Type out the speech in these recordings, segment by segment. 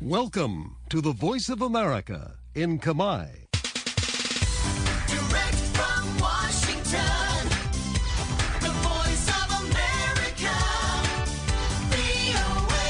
Welcome to the Voice of America in Khmer. Direct from Washington, the Voice of America, VOA.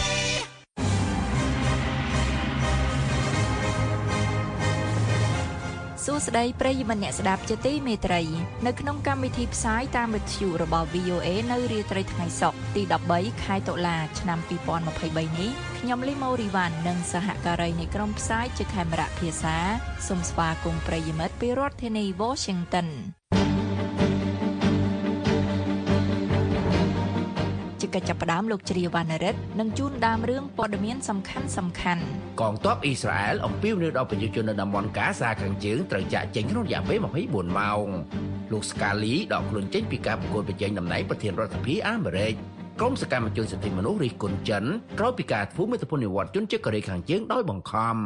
សួស្តីប្រិយមិត្តអ្នកស្ដាប់ជាទីមេត្រីនៅក្នុងកម្មវិធីផ្សាយតាមវិទ្យុរបស់ VOA នៅរាត្រីថ្ងៃសុក្រទី13ខែតុលាឆ្នាំ2023នេះខ្ញុំលីម៉ូរីវ៉ាន់និងសហការីនៃក្រុមផ្សាយជាខេមរៈភាសាសូមស្វាគមន៍ប្រិយមិត្តពីរដ្ឋធានី Washington ជាកិច្ចចាប់ផ្ដើមលោកជ្រាវណ្ណរិទ្ធនឹងជួនដើមរឿងព័ត៌មានសំខាន់កងទ័ពអ៊ីស្រាអែលអំពាវនាវដល់ប្រជាជននៅតំបន់កាហ្សាខាងជើងត្រូវចាកចេញក្នុងរយៈពេល24ម៉ោងលោកស្កាលីដកខ្លួនចេញពីការប្រកួតប្រជែងតំណែងប្រធានរដ្ឋាភិបាលអាមេរិកក្រុមសកម្មជនសិទ្ធិមនុស្សរិះគន់ចិនក្រោយពីការធ្វើមេត្តានិវត្តជនជាតិកូរ៉េខាងជើងដោយបង្ខំ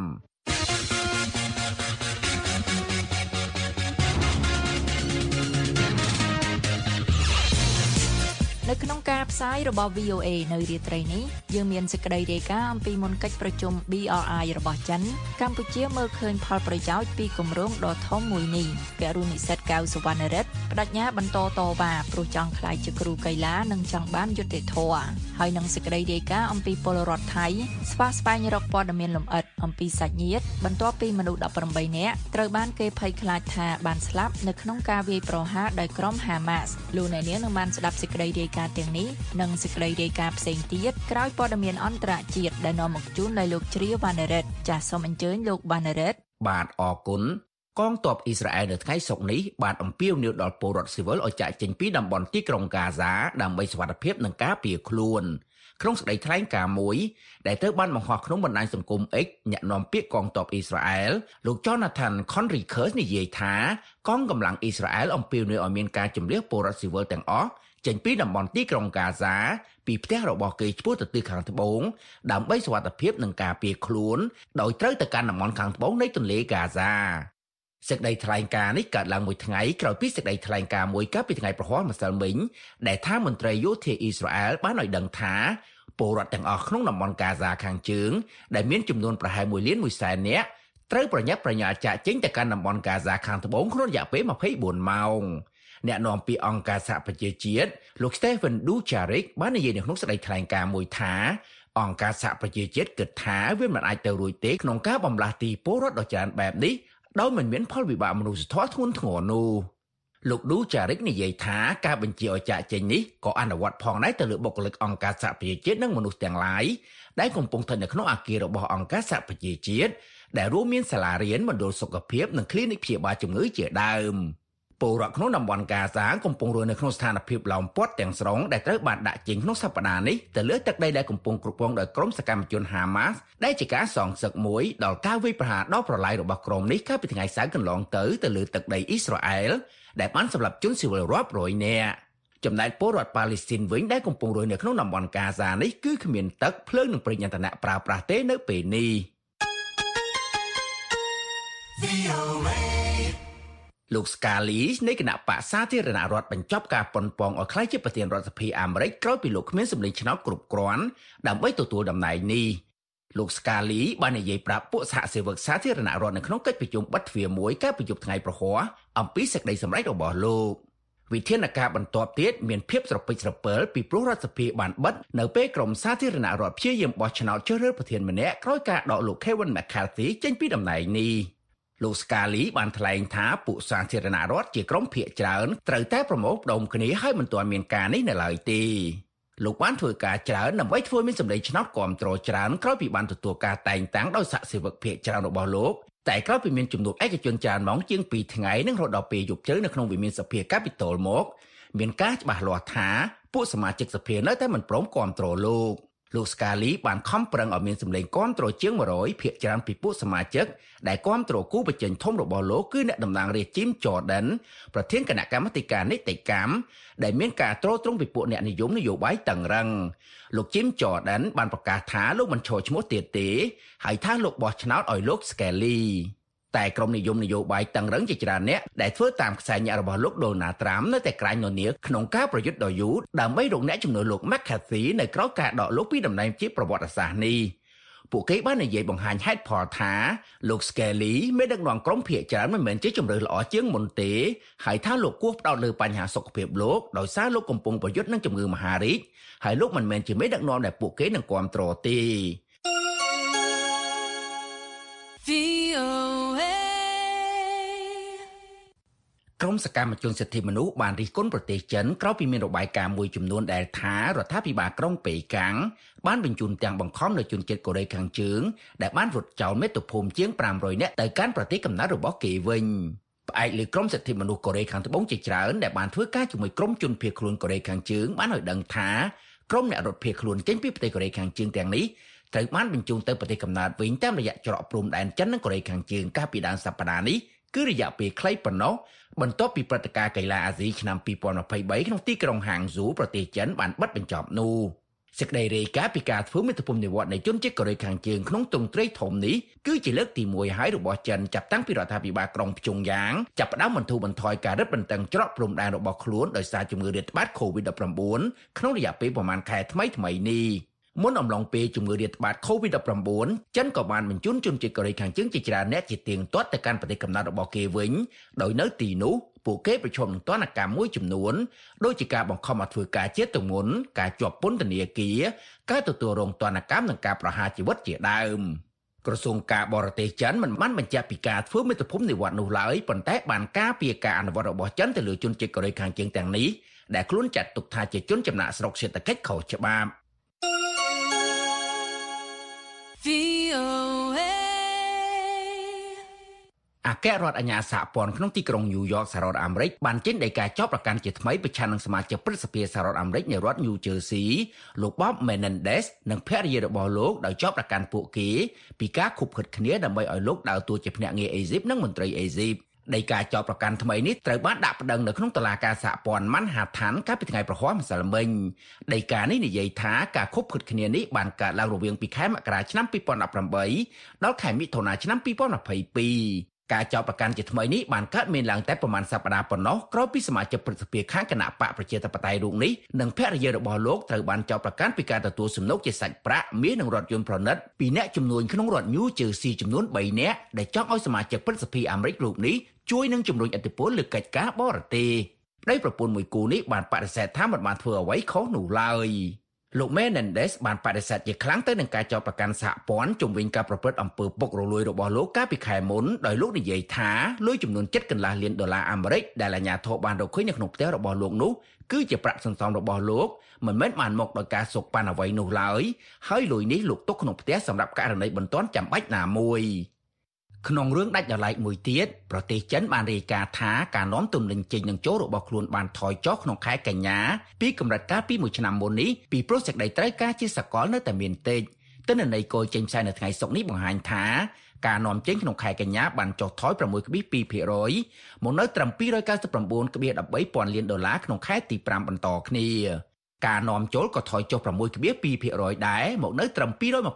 នៅក្នុងការផ្សាយរបស់ VOA នៅរាត្រីនេះយើងមានសេចក្តីរាយការណ៍អំពីមុនកិច្ចប្រជុំ BRI របស់ចិនកម្ពុជាមើលឃើញផលប្រយោជន៍ពីគម្រោងដ៏ធំមួយនេះករុនិស្សិតកៅសុវណ្ណរិទ្ធបដិញ្ញាបន្តតវ៉ាព្រោះចង់ក្លាយជាគ្រូកីឡានិងចង់បានយុត្តិធម៌ហើយនឹងសេចក្តីរាយការណ៍អំពីពលរដ្ឋថៃស្វែងរកព័ត៌មានលម្អិតអំពីសាច់ញាតិបន្ទាប់ពីមនុស្ស18នាក់ត្រូវបានគេភ័យខ្លាចថាបានស្លាប់នៅក្នុងការវាយប្រហារដោយក្រុមហាម៉ាស់លោកអ្នកនាងនឹងបានស្ដាប់សេចក្តីរាយការណ៍ទាំងនេះនិងសេចក្តីរាយការណ៍ផ្សេងទៀតក្រោយព័ត៌មានអន្តរជាតិដែលនាំមកជូនដោយលោកជ្រាវវណ្ណរិទ្ធចាសសូមអញ្ជើញលោកវណ្ណរិទ្ធបាទអរគុណកងទ័ពអ៊ីស្រាអែលនៅថ្ងៃសុក្រនេះបានអំពាវនាវដល់ពលរដ្ឋស៊ីវិលឲ្យចាកចេញពីតំបន់ទីក្រុងកាហ្សាដើម្បីសុវត្ថិភាពនិងការពារខ្លួនក្នុងសេចក្តីថ្លែងការណ៍មួយដែលត្រូវបានបង្ហោះក្នុងបណ្ដាញសង្គម X អ្នកនាំពាក្យកងទ័ពអ៊ីស្រាអែលលោក Jonathan Conricus និយាយថាកងកម្លាំងអ៊ីស្រាអែលអំពាវនាវឲ្យមានការជម្លៀសពលរដ្ឋស៊ីវិលទាំងអស់ចេញពីតំបន់ទីក្រុងកាហ្សាពីផ្ទះរបស់គេឆ្ពោះទៅទិសខាងត្បូងដើម្បីសុវត្ថិភាពនិងការពារខ្លួនដោយត្រូវទៅកាន់តំបន់ខាងត្បូងនៃទន្លេកាហ្សាសេចក្តីថ្លែងការណ៍នេះកើតឡើងមួយថ្ងៃក្រោយពីសេចក្តីថ្លែងការណ៍មួយកាលពីថ្ងៃប្រហ័សម្សិលមិញដែលថាមន្ត្រីយោធាអ៊ីស្រាអែលបានឲ្យដឹងថាពលរដ្ឋទាំងអស់ក្នុងតំបន់កាហ្សាខាងជើងដែលមានចំនួនប្រហែល1.1 លាននាក់ត្រូវប្រញាប់ប្រញាល់ចាកចេញទៅកាន់តំបន់កាហ្សាខាងត្បូងក្នុងរយៈពេល24ម៉ោងអ្នកនាំពាក្យអង្គការសហប្រជាជាតិលោក Stephen Dujarric បាននិយាយនៅក្នុងសេចក្តីថ្លែងការណ៍មួយថាអង្គការសហប្រជាជាតិគិតថាវាមិនអាចទៅរួចទេក្នុងការបម្លាស់ទីពលរដ្ឋដ៏ច្រើនបែបនេះដោយមិនមានផលវិបាកមនុស្សធម៌ធ្ងន់ធ្ងរនោះលោក Dujarric និយាយថាការបញ្ជាឲ្យចាកចេញនេះក៏អនុវត្តផងដែរទៅលើបុគ្គលិកអង្គការសហប្រជាជាតិនិងមនុស្សទាំងឡាយដែលកំពុងស្ថិតនៅក្នុងអគាររបស់អង្គការសហប្រជាជាតិដែលរួមមានសាលារៀនមណ្ឌលសុខភាពនិងគ្លីនិកព្យាបាលជំងឺជាដើមពលរដ្ឋក្នុងតំបន់កាហ្សាកំពុងរស់នៅក្នុងស្ថានភាពឡោមព័ទ្ធទាំងស្រុងដែលត្រូវបានដាក់ចេញក្នុងសប្តាហ៍នេះទៅលើទឹកដីដែលកំពុងគ្រប់គ្រងដោយក្រុមសកម្មជនហាម៉ាស់ដែលជាការសងសឹកមួយដល់ការវាយប្រហារដ៏ប្រឡាយរបស់ក្រុមនេះកាលពីថ្ងៃសៅរ៍កន្លងទៅលើទឹកដីអ៊ីស្រាអែលដែលបានសម្លាប់ជនស៊ីវិលរាប់រយនាក់ចំណែកពលរដ្ឋប៉ាឡេស្ទីនវិញដែលកំពុងរស់នៅក្នុងតំបន់កាហ្សានេះគឺគ្មានទឹកភ្លើងនិងប្រេងឥន្ធនៈប្រើប្រាស់ទេនៅពេលនេះលោកស្កាលីនៃគណៈបក្សសាធារណរដ្ឋបញ្ចប់ការប៉ុនប៉ងឲ្យក្លាយជាប្រធានរដ្ឋសភាអាមេរិកក្រោយពីលោកគ្មានសម្លេងឆ្នោតគ្រប់គ្រាន់ដើម្បីទទួលតំណែងនេះលោកស្កាលីបាននិយាយប្រាប់ពួកសហសេវកសាធារណរដ្ឋនៅក្នុងកិច្ចប្រជុំបិទទ្វារមួយកាលពីយប់ថ្ងៃប្រហ័សអំពីសេចក្តីសម្រេចរបស់លោកវិធានការបន្ទាប់ទៀតមានភាពស្រពេចស្រពិលពីព្រោះរដ្ឋសភាបានបិទនៅពេលក្រុមសាធារណរដ្ឋព្យាយាមបោះឆ្នោតជ្រើសរើសប្រធានម្នាក់ក្រោយការដកលោក Kevin McCarthy ចេញពីតំណែងនេះលោកស្កាលីបានថ្លែងថាពួកសាធារណរដ្ឋជាក្រុមភាគច្រើនត្រូវតែប្រមូលផ្ដុំគ្នាហើយមិនទាន់មានការនេះនៅឡើយទេលោកបានធ្វើការច្រើនដើម្បីធ្វើមានសម្លេងឆ្នោតគាំទ្រច្រើនក្រោយពីបានទទួលការតែងតាំងដោយសហសេវកភាគច្រើនរបស់លោកតែក្រោយពីមានជំនួបឯកជនច្រើនម៉ោងជាង2ថ្ងៃនិងរហូតដល់ពេលយប់ជ្រៅនៅក្នុងវិមានសភាកាពីតូលមកមានការច្បាស់លាស់ថាពួកសមាជិកសភានៅតែមិនព្រមគាំទ្រលោកស្កាលីបានខំប្រឹងឲ្យមានសម្លេងគាំទ្រជាង100ភាគច្រើនពីពួកសមាជិកដែលគាំទ្រគូប្រជែងធំរបស់លោកគឺអ្នកតំណាងរាស្ត្រ Jim Jordan ប្រធានគណៈកម្មាធិការនីតិកម្មដែលមានការទ្រទ្រង់ពីពួកអ្នកនិយមនយោបាយតឹងរ៉ឹងលោក Jim Jordan បានប្រកាសថាលោកមិនឈរឈ្មោះទៀតទេហើយថាលោកបោះឆ្នោតឲ្យលោក Scally តែក្រុមនិយមនយោបាយតឹងរ៉ឹងជាច្រើនអ្នកដែលធ្វើតាមខ្សែញាក់របស់លោក Donald Trump នៅតែក្រាញននាក្នុងការប្រយុទ្ធដ៏យូរដើម្បីរកអ្នកជំនួសលោក McCarthy នៅក្រៅការដកលោកពីតំណែងជាប្រវត្តិសាស្ត្រនេះពួកគេបាននិយាយបង្ហាញហេតុផលថាលោក Skelly មេដឹកនាំក្រុមភាគច្រើនមិនមែនជាជំរឿនល្អជាងមុនទេហើយថាលោកគួរផ្ដោតលើបញ្ហាសុខភាពលោកដោយសារលោកកំពុងប្រយុទ្ធនឹងជំងឺមហារីកហើយលោកមិនមែនជាមេដឹកនាំដែលពួកគេនឹងគាំទ្រទេក្រុមសកម្មជនសិទ្ធិមនុស្សបានរិះគន់ប្រទេសចិនក្រោយពីមានរបាយការណ៍មួយចំនួនដែលថារដ្ឋាភិបាលក្រុងប៉េកាំងបានបញ្ជូនទាំងបង្ខំនៅជនជាតិកូរ៉េខាងជើងដែលបានរត់ចោលមាតុភូមិជាង500នាក់ទៅកាន់ប្រទេសកំណើតរបស់គេវិញផ្អែកលើក្រុមសិទ្ធិមនុស្សកូរ៉េខាងត្បូងជាច្រើនដែលបានធ្វើការជាមួយក្រុមជនភៀសខ្លួនកូរ៉េខាងជើងបានឲ្យដឹងថាក្រុមអ្នករត់ភៀសខ្លួនចេញពីប្រទេសកូរ៉េខាងជើងទាំងនេះត្រូវបានបញ្ជូនទៅប្រទេសកំណើតវិញតាមរយៈច្រកព្រំដែនចិននិងកូរ៉េខាងជើងកាលពីដើមសប្តាហ៍នេះគឺរយៈពេលខ្លីប៉ុណ្ណោះបន្ទាប់ពីព្រឹត្តិការណ៍កីឡាអាស៊ីឆ្នាំ2023ក្នុងទីក្រុងហាងស៊ូប្រទេសចិនបានបិទបញ្ចប់នោះសេចក្តីរាយការណ៍ពីការធ្វើមាតុភូមិនិវត្តន៍នៃជនជាតិកូរ៉េខាងជើងក្នុងទ្រង់ទ្រាយធំនេះគឺជាលើកទី1ហើយរបស់ចិនចាប់តាំងពីរដ្ឋាភិបាលក្រុងភ្យុងយ៉ាងចាប់ផ្ដើមបន្ធូរបន្ថយការរឹតបន្តឹងច្រកព្រំដែនរបស់ខ្លួនដោយសារជំងឺរាតត្បាត COVID-19 ក្នុងរយៈពេលប្រមាណខែថ្មីៗនេះមុនអំឡុងពេលជំងឺរាតត្បាត COVID-19 ចិនក៏បានបញ្ជូនជនជាតិកូរ៉េខាងជើងជាច្រើនអ្នកជាទៀងទាត់ទៅកាន់ប្រទេសកំណើតរបស់គេវិញដោយនៅទីនោះពួកគេប្រឈមនឹងទណ្ឌកម្មមួយចំនួនដូចជាការបង្ខំឲ្យធ្វើការជាទម្ងន់ការជាប់ពន្ធនាគារការទទួលរងទណ្ឌកម្មនិងការប្រហារជីវិតជាដើមក្រសួងការបរទេសចិនមិនបានបញ្ជាក់ពីការធ្វើមាតុភូមិនិវត្តន៍នោះឡើយប៉ុន្តែបានការពារការអនុវត្តរបស់ចិនទៅលើជនជាតិកូរ៉េខាងជើងទាំងនេះដែលខ្លួនចាត់ទុកថាជាជនចំណាក់ស្រុកសេដ្ឋកិច្ចខុសច្បាប់អគ្គរដ្ឋអាជ្ញាសហព័ន្ធក្នុងទីក្រុងញូវយ៉កសហរដ្ឋអាមេរិកបានចេញដីកាចោទប្រកាន់ជាថ្មីប្រឆាំងនឹងសមាជិកព្រឹទ្ធសភាសហរដ្ឋអាមេរិកនៃរដ្ឋ New Jersey លោក Bob Menendez និងភរិយារបស់លោកដោយចោទប្រកាន់ពួកគេពីការខុបខិតគ្នាដើម្បីឲ្យលោកដើរតួជាភ្នាក់ងារអេស៊ីបនិងមន្ត្រីអេស៊ីបដីកាចោទប្រកាន់ថ្មីនេះត្រូវបានដាក់ប្តឹងនៅក្នុងតុលាការសហព័ន្ធ Manhattan កាលពីថ្ងៃប្រហ័សម្សិលមិញដីកានេះនិយាយថាការខុបខិតគ្នានេះបានកើតឡើងរវាងពីខែមករាឆ្នាំ2018ដល់ខែមិថុនាឆ្នាំ2022ការចោទប្រកាន់ជាថ្មីនេះបានកើតមានឡើងតែប្រមាណសប្តាហ៍ប៉ុណ្ណោះក្រោយពីសមាជិកព្រឹទ្ធសភាខាងគណៈបកប្រជាធិបតេយ្យរូបនេះនិងភរិយារបស់លោកត្រូវបានចោទប្រកាន់ពីការទទួលសំណូកជាសាច់ប្រាក់មាសនិងរថយន្តប្រណិតពីអ្នកជំនួញក្នុងរដ្ឋ New Jersey ចំនួន3នាក់ដែលចង់ឲ្យសមាជិកព្រឹទ្ធសភាអាមេរិករូបនេះជួយនឹងជំរុញឥទ្ធិពលលើកិច្ចការបរទេសប្តីប្រពន្ធមួយគូនេះបានបដិសេធថាមិនបានធ្វើអ្វីខុសនោះឡើយលោក Menendez បានបដិសេធជាខ្លាំងទៅនឹងការចោទប្រកាន់សហព័ន្ធជំវិញការប្រព្រឹត្តអំពើពុករលួយរបស់លោកកាលពីខែមុនដោយលោកនិយាយថាលុយចំនួន$7.5 លានអាមេរិកដែលអាជ្ញាធរបានរកឃើញនៅក្នុងផ្ទះរបស់លោកនោះគឺជាប្រាក់សន្សំរបស់លោកមិនមែនបានមកដោយការសូកប៉ាន់អ្វីនោះឡើយហើយលុយនេះលោកទុកក្នុងផ្ទះសម្រាប់ករណីបន្ទាន់ចាំបាច់ណាមួយក្នុងរឿងដាច់ដោយឡែកមួយទៀតប្រទេសចិនបានរាយការណ៍ថាការនាំទំនិញចេញនិងចូលរបស់ខ្លួនបានថយចុះក្នុងខែកញ្ញាពីកម្រិតកាលពីមួយឆ្នាំមុននេះពីព្រោះសេចក្តីត្រូវការជាសកលនៅតែមានតិចទិន្នន័យគយចេញផ្សាយនៅថ្ងៃសុក្រនេះបង្ហាញថាការនាំចេញក្នុងខែកញ្ញាបានចុះថយ 6.2% មកនៅត្រឹម$299.13 ពាន់លានក្នុងខែទី5បន្តគ្នាការនាំចូលក៏ថយចុះ 6.2% ដែរមកនៅត្រឹម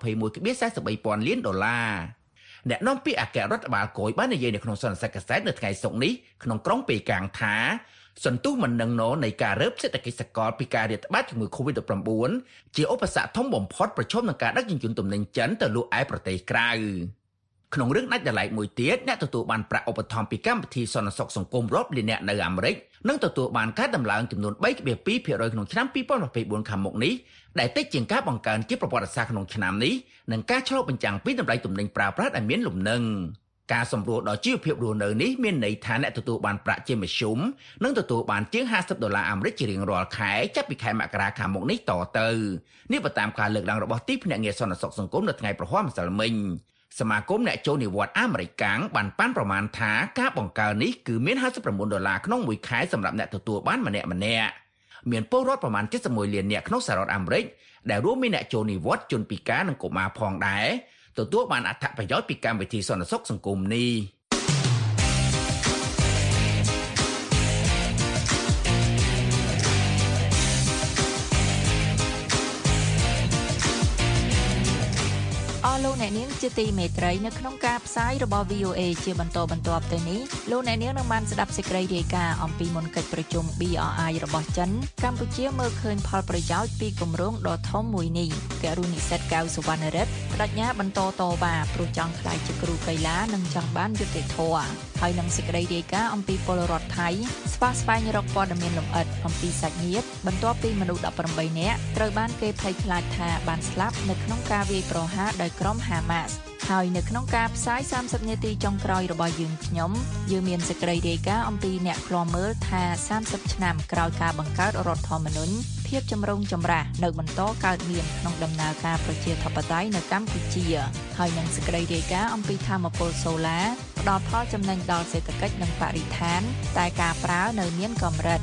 $221.43 ពាន់លានអ្នកនាំពាក្យអគ្គរដ្ឋបាលគយបាននិយាយនៅក្នុងសន្និសីទកាសែតនៅថ្ងៃសុក្រនេះក្នុងក្រុងប៉េកាំងថាសន្ទុះមិននឹងណនៃការរើបសេដ្ឋកិច្ចសកលពីការរាតត្បាតជំងឺ COVID-19 ជាឧបសគ្គធំបំផុតប្រឈមនឹងការដឹកជញ្ជូនទំនិញចិនទៅលក់ឯប្រទេសក្រៅក្នុងរឿងដាច់ដライមួយទៀតអ្នកទទួលបានប្រាក់ឧបត្ថម្ភពីកម្មវិធីសន្តិសុខសង្គមរាប់លានអ្នកនៅអាមេរិកនឹងទទួលបានការដំឡើងចំនួន 3.2% ក្នុងឆ្នាំ2024ខាងមុខនេះដែលតិចជាងការបង្កើនជាប្រវត្តិសាស្ត្រក្នុងឆ្នាំនេះនិងការឆ្លុះបញ្ចាំងពីតម្លៃទំនិញប្រើប្រាស់ដែលមានលំនឹងការសម្រួលដល់ជីវភាពរស់នៅនេះមានន័យថាអ្នកទទួលបានប្រាក់ជាមធ្យមនឹងទទួលបានជាង$50អាមេរិកជារៀងរាល់ខែចាប់ពីខែមករាខាងមុខនេះតទៅនេះបើតាមការលើកឡើងរបស់ទីភ្នាក់ងារសន្តិសុខសង្គមនៅថ្ងៃប្រហ័សម្សិលមិញសមាគមអ្នកចូលនិវត្តន៍អាមេរិកកាំងបានប៉ាន់ប្រមាណថាការបង្កើននេះគឺមាន$59ក្នុងមួយខែសម្រាប់អ្នកទទួលបានម្នាក់មានពលរដ្ឋប្រមាណ71លាននាក់ក្នុងសហរដ្ឋអាមេរិកដែលរួមមានអ្នកចូលនិវត្តន៍ជនពិការនិងកុមារផងដែរទទួលបានអត្ថប្រយោជន៍ពីកម្មវិធីសន្តិសុខសង្គមនេះអលោកអ្នកនាងជាទីមេត្រីនៅក្នុងការផ្សាយរបស់ VOA ជាបន្តបន្ទាប់ទៅនេះលោកអ្នកនាងនឹងបានស្ដាប់សេចក្តីរាយការណ៍អំពីមុនកិច្ចប្រជុំ BRI របស់ចិនកម្ពុជាមើលឃើញផលប្រយោជន៍ពីគម្រោងដ៏ធំមួយនេះករុនិស្សិតកៅសុវណ្ណរិទ្ធបដិញ្ញាបន្តតវ៉ាព្រោះចង់ក្លាយជាគ្រូកីឡានិងចង់បានយុត្តិធម៌ហើយនឹងសេចក្តីរាយការណ៍អំពីពលរដ្ឋថៃស្វែងរកព័ត៌មានលម្អិតអំពីសាច់ញាតិបន្ទាប់ពីមនុស្ស18នាក់ត្រូវបានគេភ័យខ្លាចថាបានស្លាប់នៅក្នុងការវាយប្រហារដោយក្រុមហាម៉ាស់ហើយនៅក្នុងការផ្សាយ30នាទីចុងក្រោយរបស់យើងមានសេចក្តីរាយការណ៍អំពីអ្នកឃ្លាំមើលថា30ឆ្នាំក្រោយការបង្កើតរដ្ឋធម្មនុញ្ញភាពចម្រូងចម្រាសនៅបន្តកើតមានក្នុងដំណើរការប្រជាធិបតេយ្យនៅកម្ពុជាហើយនឹងសេចក្តីរាយការណ៍អំពីថាមពលសូឡាផ្ដល់ផលចំណេញដល់សេដ្ឋកិច្ចនិងបរិស្ថានតែការប្រើនៅមានកម្រិត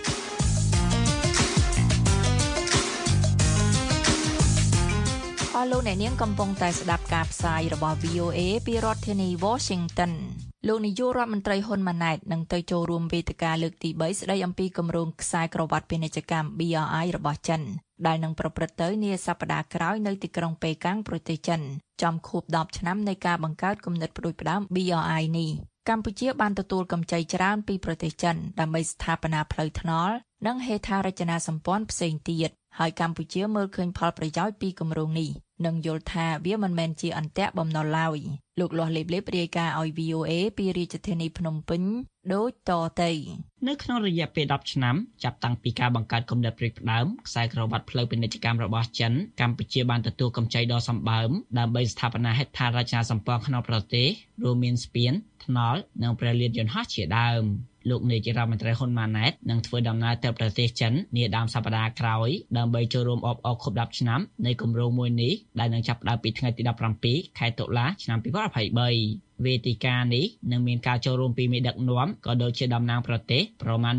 លោកអ្នកនាងកំពុងតែស្ដាប់ការផ្សាយរបស់ VOA ពីរដ្ឋធានី Washington លោកនាយករដ្ឋមន្ត្រីហ៊ុនម៉ាណែតនឹងទៅចូលរួមវេទិកាលើកទី3ស្ដីអំពីគម្រោងខ្សែក្រវ៉ាត់ពាណិជ្ជកម្ម BRI របស់ចិនដែលនឹងប្រព្រឹត្តទៅនាសប្តាហ៍ក្រោយនៅទីក្រុងប៉េកាំងប្រទេសចិនចំខួប10ឆ្នាំនៃការបង្កើតគំនិតផ្ដួចផ្ដើម BRI នេះកម្ពុជាបានទទួលកម្ចីច្រើនពីប្រទេសចិនដើម្បីស្ថាបនាផ្លូវថ្នល់និងហេដ្ឋារចនាសម្ព័ន្ធផ្សេងទៀតហើយកម្ពុជាមើលឃើញផលប្រយោជន៍ពីគម្រោងនេះនិងយល់ថាវាមិនមែនជាអន្ទាក់បំណុលឡើយលោកលាស់លេបលេបរាយការណ៍ឲ្យ VOA ពីរាជធានីភ្នំពេញដូចតទៅនៅក្នុងរយៈពេល10ឆ្នាំចាប់តាំងពីការបង្កើតគំនិតផ្ដួចផ្ដើមខ្សែក្រវ៉ាត់ផ្លូវពាណិជ្ជកម្មរបស់ចិនកម្ពុជាបានទទួលកម្ចីដ៏សម្បើមដើម្បីស្ថាបនាហេដ្ឋារចនាសម្ព័ន្ធក្នុងប្រទេសរួមមានស្ពានថ្នល់និងព្រះលានយន្តហោះជាដើមលោកនាយរដ្ឋមន្ត្រីហ៊ុនម៉ាណែតនឹងធ្វើដំណើរទៅប្រទេសចិននាដើមសប្តាហ៍ក្រោយដើម្បីចូលរួមអបអរខួប10ឆ្នាំនៃគម្រោងមួយនេះដែលនឹងចាប់ផ្ដើមពីថ្ងៃទី17ខែតុលាឆ្នាំ2023វេទិកានេះនឹងមានការចូលរួមពីមេដឹកនាំក៏ដូចជាតំណាងប្រទេសប្រមាណ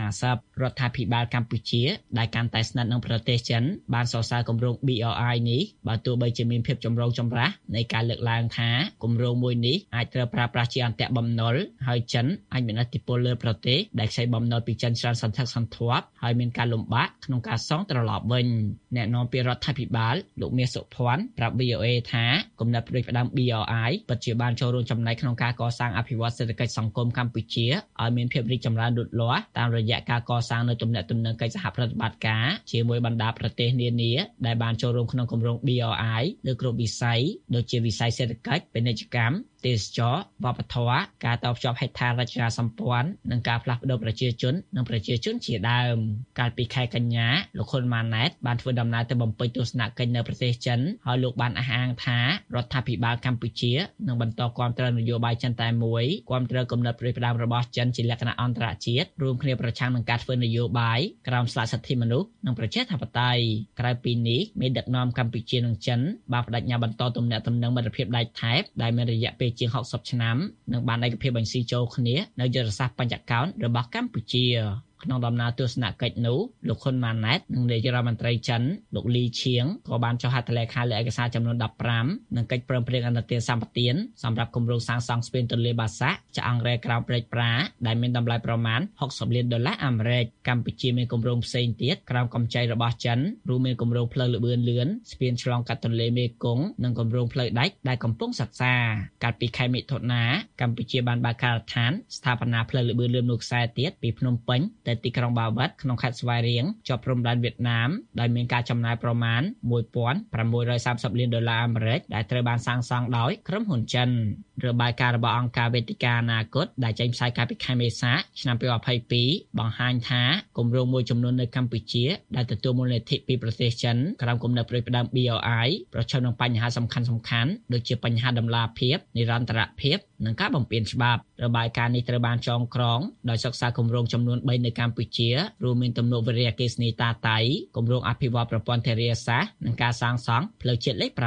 150រដ្ឋាភិបាលកម្ពុជាដែលកាន់តែស្និទ្ធនឹងប្រទេសចិនបានសរសើរគម្រោង BRI នេះបើទោះបីជាមានភាពចម្រូងចម្រាសនៃការលើកឡើងថាគម្រោងមួយនេះអាចត្រូវប្រើប្រាស់ជាអន្ទាក់បំណុលហើយចិនអាចមានឥទ្ធិពលលើប្រទេសដែលខ្ចីបំណុលពីចិនច្រើនសន្ធឹកសន្ធាប់ហើយមានការលំបាកក្នុងការសងត្រឡប់វិញអ្នកនាំពាក្យរដ្ឋាភិបាលលោកមាសសុភ័ណ្ឌប្រាប់ VOA ថាគំនិតផ្ដួចផ្ដើម BRI ពិតជាបានចូលរួមចំណែកក្នុងការកសាងអភិវឌ្ឍសេដ្ឋកិច្ចសង្គមកម្ពុជាឲ្យមានភាពរីកចម្រើនលូតលាស់តាមរយៈការកសាងនូវទំនាក់ទំនងកិច្ចសហប្រតិបត្តិការជាមួយបណ្ដាប្រទេសនានាដែលបានចូលរួមក្នុងគម្រោង BRI លើគ្រប់វិស័យដូចជាវិស័យសេដ្ឋកិច្ចពាណិជ្ជកម្មទេសចរវប្បធម៌ការតភ្ជាប់ហេដ្ឋារចនាសម្ព័ន្ធនិងការផ្លាស់ប្ដូរប្រជាជនជាដើមកាលពីខែកញ្ញាលោកហ៊ុនម៉ាណែតបានធ្វើដំណើរទៅបំពេញទស្សនកិច្ចនៅប្រទេសចិនហើយលោកបានអះអាងថារដ្ឋាភិបាលកម្ពុជានឹងបន្តគាំទ្រនយោបាយចិនតែមួយគាំទ្រគំនិតផ្ដួចផ្ដើមរបស់ចិនជាលក្ខណៈអន្តរជាតិរួមគ្នាប្រឆាំងនឹងការធ្វើនយោបាយក្រោមស្លាកសិទ្ធិមនុស្សនិងប្រជាធិបតេយ្យក្រៅពីនេះមេដឹកនាំកម្ពុជានិងចិនបានបដិញ្ញាបន្តទំនាក់ទំនងមិត្តភាពដៃថែបដែលមានរយៈពេលជាង60ឆ្នាំនិងបានឯកភាពបញ្ស៊ីចូលគ្នានៅយុទ្ធសាស្ត្របញ្ចកោណរបស់កម្ពុជាក្នុងដំណើរទស្សនកិច្ចនោះលោកហ៊ុនម៉ាណែតនិងនាយករដ្ឋមន្ត្រីចិនលោកលីឈៀងក៏បានចុះហត្ថលេខាលើឯកសារចំនួន15និងកិច្ចព្រមព្រៀងអនុទានសម្បទានសម្រាប់គម្រោងសាងសង់ស្ពានទន្លេបាសាក់ជាអង្រែក្រោមព្រែកប្រាដែលមានតម្លៃប្រមាណ$60 លានអាមេរិកកម្ពុជាមានគម្រោងផ្សេងទៀតក្រោមកម្ចីរបស់ចិនរួមមានគម្រោងផ្លូវលឿនលឿនស្ពានឆ្លងកាត់ទន្លេមេគង្គនិងគម្រោងផ្លូវដែកដែលកំពុងសិក្សាកាលពីខែមិថុនាកម្ពុជាបានបើកការដ្ឋានស្ថាបនាផ្លូវលឿនលឿនមួយខ្សែទៀតពីភ្នំពេញទៅទីក្រុងបាវិតក្នុងខេត្តស្វាយរៀងជាប់ព្រំដែនវៀតណាមដែលមានការចំណាយប្រមាណ$1630 លានអាមេរិកដែលត្រូវបានសាងសង់ដោយក្រុមហ៊ុនចិនរបាយការណ៍របស់អង្គការវេទិកាអនាគតដែលចេញផ្សាយកាលពីខែមេសាឆ្នាំ2022បង្ហាញថាគម្រោងមួយចំនួននៅកម្ពុជាដែលទទួលមូលនិធិពីប្រទេសចិនក្រោមគំនិតផ្ដួចផ្ដើម BRI ប្រឈមនឹងបញ្ហាសំខាន់ៗដូចជាបញ្ហាដំណាភាពនិរន្តរភាពនិងការបំពានច្បាប់របាយការណ៍នេះត្រូវបានចងក្រងដោយសិក្សាគម្រោងចំនួន3នៅកម្ពុជារួមមានទំនប់វារីអគ្គិសនីតាតៃគម្រោងអភិវឌ្ឍប្រព័ន្ធធារាសាស្ត្រនិងការសាងសង់ផ្លូវជាតិលេខ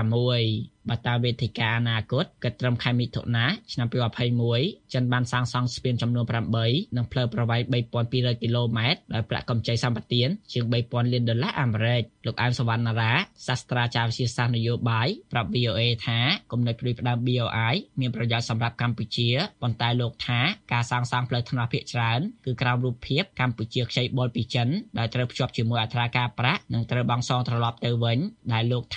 6បើតាមវេទិកាអនាគតគិតត្រឹមខែមិថុនាឆ្នាំ2021ចិនបានសាងសង់ស្ពានចំនួន8និងផ្លូវប្រវែង3200គីឡូម៉ែត្រដោយប្រាក់កម្ចីសម្បទានជាង$3000 លានអាមេរិកលោកអែមសវណ្ណារាសាស្ត្រាចារ្យវិទ្យាសាស្ត្រនយោបាយប្រាប់ VOA ថាគំនិតផ្ដួចផ្ដើម BRI មានប្រយោជន៍សម្រាប់កម្ពុជាប៉ុន្តែលោកថាការសាងសង់ផ្លូវថ្នល់ភាគច្រើនគឺក្រោមរូបភាពកម្ពុជាខ្ចីបុលពីចិនដែលត្រូវភ្ជាប់ជាមួយអត្រាការប្រាក់និងត្រូវបង់សងត្រឡប់ទៅវិញដែលលោកថា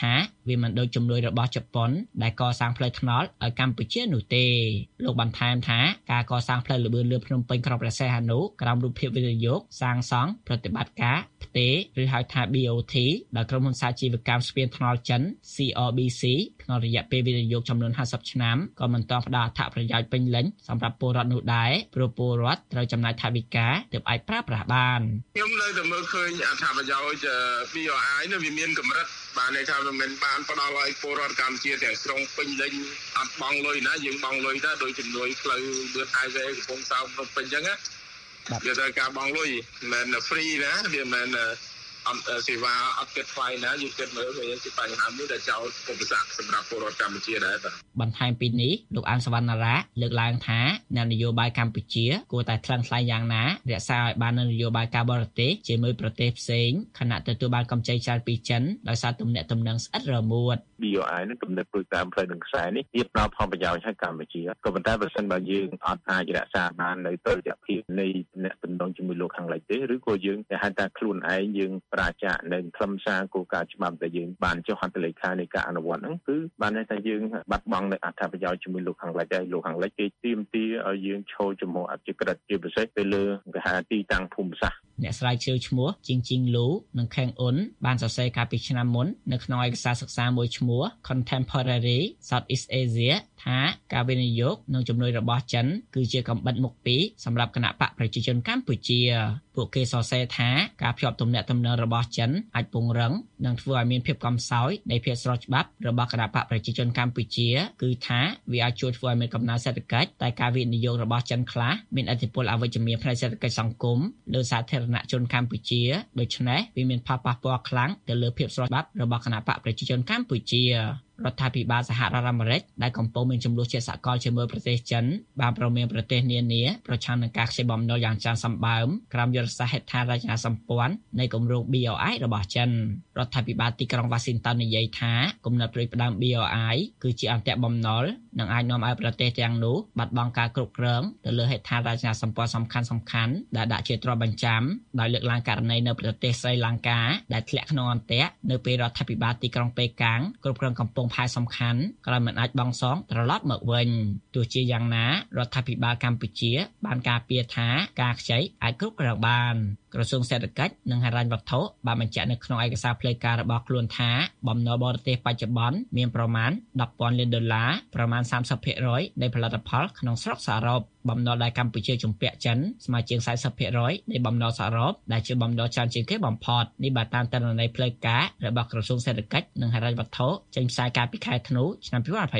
វាមិនដូចជំនួយរបស់ជប៉ុនដែលកសាងផ្លូវថ្នល់ឲ្យកម្ពុជានោះទេលោកបន្ថែមថាការកសាងផ្លូវលបឿនលឿនភ្នំពេញក្រុងព្រះសីហនុក្រោមរូបភាពវិនិយោគសាងសង់ប្រតិបត្តិការផ្ទេរឬហៅថា BOT ដោយក្រុមហ៊ុនសាជីវកម្មស្ពានថ្នល់ចិន CRBC ក្នុងរយៈពេលវិនិយោគចំនួន50ឆ្នាំក៏មិនទាន់ផ្ដល់អត្ថប្រយោជន៍ពេញលេញសម្រាប់ពលរដ្ឋនោះដែរព្រោះពលរដ្ឋត្រូវចំណាយថវិកាទើបអាចប្រើប្រាស់បានខ្ញុំនៅតែមើលឃើញអត្ថប្រយោជន៍ BRI នោះវាមានកម្រិតបានន័យថាមិនបានផ្ដល់ឲ្យពលរដ្ឋកម្ពុជាទាំងស្រុងពេញលេញអត់បង់លុយណាយើងបង់លុយដែរដោយជំនួយផ្លូវលឿន highway កំពង់សោមភ្នំពេញអញ្ចឹងណាវាត្រូវការបង់លុយមិនមែន free ណាវាមិនមែនសេវាអត់គិតថ្លៃណាយើងគិតមើលវាជាបញ្ហាមួយដែលចោទឧបសគ្គសម្រាប់ពលរដ្ឋកម្ពុជាដែរបាទបន្ថែមពីនេះលោកអានសវណ្ណារាលើកឡើងថានយោបាយកម្ពុជាគួរតែថ្លឹងថ្លែងយ៉ាងណារក្សាឲ្យបាននយោបាយការបរទេសជាមួយប្រទេសផ្សេងខណៈទទួលបានកម្ចីច្រើនពីចិនដោយសារទំនាក់ទំនងស្អិតរមួត BRI នឹងកំណត់ដោយតាមផ្លូវនឹងខ្សែនេះវាផ្ដល់ផលប្រយោជន៍ឲ្យកម្ពុជាក៏ប៉ុន្តែបើសិនបើយើងអត់អាចរក្សាបាននៅតុល្យភាពនៃទំនាក់ទំនងជាមួយលោកខាងលិចទេឬក៏យើងតែហៅថាខ្លួនឯងយើងប្រាជ្ញានៅខ្លឹមសារគោលការណ៍ច្បាប់ដែលយើងបានចុះហត្ថលេខានៃការអនុវត្តហ្នឹងគឺបានន័យថាយើងបាត់បង់នៅអត្ថប្រយោជន៍ជាមួយលោកខាងលិចហើយលោកខាងលិចគេទាមទារឲ្យយើងឈរជំហរអភិក្រិតជាពិសេសទៅលើគេហៅទីតាំងភូមិសាស្ត្រអ្នកស្រាវជ្រាវឈ្មោះជីងលូនិងខេងអ៊ុនបានសរសេរកាលពីឆ្នាំមុននៅក្នុងឯកសារសិក្សាមួយឈ្មោះ Contemporary Southeast Asia ថាការវិនិយោគនិងជំនួយរបស់ចិនគឺជាកំបិតមុខពីរសម្រាប់គណៈបកប្រជាជនកម្ពុជាពួកគេសរសេរថាការភ្ជាប់ទំនាក់ទំនងរបស់ចិនអាចពង្រឹងនិងធ្វើឲ្យមានភាពកំសោយនៃភាពស្របច្បាប់របស់គណៈបកប្រជាជនកម្ពុជាគឺថាវាអាចជួយធ្វើឲ្យមានកំណើនសេដ្ឋកិច្ចតែការវិនិយោគរបស់ចិនខ្លះមានឥទ្ធិពលអវិជ្ជមានផ្នែកសេដ្ឋកិច្ចសង្គមលើសាធារណជនកម្ពុជាដូច្នេះវាមានផលប៉ះពាល់ខ្លាំងទៅលើភាពស្របច្បាប់របស់គណៈបកប្រជាជនកម្ពុជារដ្ឋាភិបាលសហរដ្ឋអាមេរិកដែលកំពុងមានចំនួនជាសកលជាមួយប្រទេសចិនបានប្រមានប្រទេសនានាប្រឆាំងនឹងការខ្ចីបំណុលយ៉ាងច្រើនសម្បើមក្រោមយុទ្ធសាស្ត្រហេដ្ឋារចនាសម្ព័ន្ធនៃគម្រោង BRI របស់ចិនរដ្ឋាភិបាលទីក្រុង Washington និយាយថាគំនិតផ្ដួចផ្ដើម BRI គឺជាអន្តៈបំណុលនិងអាចនាំឲ្យប្រទេសទាំងនោះបាត់បង់ការគ្រប់គ្រងទៅលើហេដ្ឋារចនាសម្ព័ន្ធសំខាន់ៗដែលដាក់ជាទ្រព្យបញ្ចាំដោយលើកឡើងករណីនៅប្រទេសស្រីលង្កាដែលធ្លាក់ក្នុងអន្ទាក់នៅពេលរដ្ឋាភិបាលទីក្រុងប៉េកាំងគ្រប់គ្រងកំពុងផែសំខាន់ក្រោយមិនអាចបង់សងត្រឡប់មកវិញទោះជាយ៉ាងណារដ្ឋាភិបាលកម្ពុជាបានការពារថាការខ្ចីអាចគ្រប់គ្រងបានក្រសួងសេដ្ឋកិច្ចនិងហិរញ្ញវត្ថុបានបញ្ជាក់នៅក្នុងឯកសារផ្លូវការរបស់ខ្លួនថាបំណុលបរទេសបច្ចុប្បន្នមានប្រមាណ $10,000 លានប្រមាណ 30% នៃផលិតផលក្នុងស្រុកសរុបបំណុលដែលកម្ពុជាជំពាក់ចិនស្មើជាង 40% នៃបំណុលសរុបដែលជាបំណុលច្រើនជាងគេបំផុតនេះបើតាមទិន្នន័យផ្លូវការរបស់ក្រសួងសេដ្ឋកិច្ចនិងហិរញ្ញវត្ថុចេញផ្សាយកាលពីខែធ្នូឆ្នាំ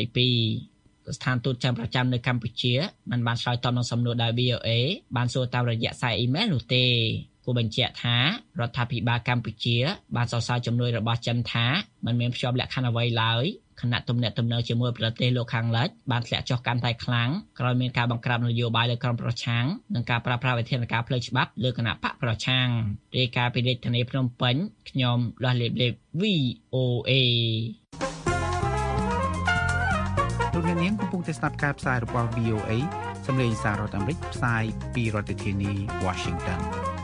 2022ស្ថានទូតចិនប្រចាំនៅកម្ពុជាមិនបានឆ្លើយតបនឹងសំណួរដែល VOA បានសួរតាមរយៈសារអ៊ីមែលនោះទេគូបញ្ជាក់ថារដ្ឋាភិបាលកម្ពុជាបានសរសើរជំនួយរបស់ចិនថាមិនមានភ្ជាប់លក្ខខណ្ឌអ្វីឡើយខណៈទំនាក់ទំនងជាមួយប្រទេសលោកខាងលិចបានធ្លាក់ចុះកាន់តែខ្លាំងក្រោយមានការបង្ក្រាបនយោបាយលើក្រុមប្រឆាំងនិងការប្រើប្រាស់វិធានការផ្លូវច្បាប់លើគណៈបកប្រឆាំងរាយការណ៍ពីរាជធានីភ្នំពេញខ្ញុំលាស់លេបលេប VOA លោកអ្នកនាងកំពុងតែស្ដាប់ការផ្សាយរបស់ VOA សម្លេងសាររដ្ឋអាមេរិកផ្សាយពីរដ្ឋធានី Washington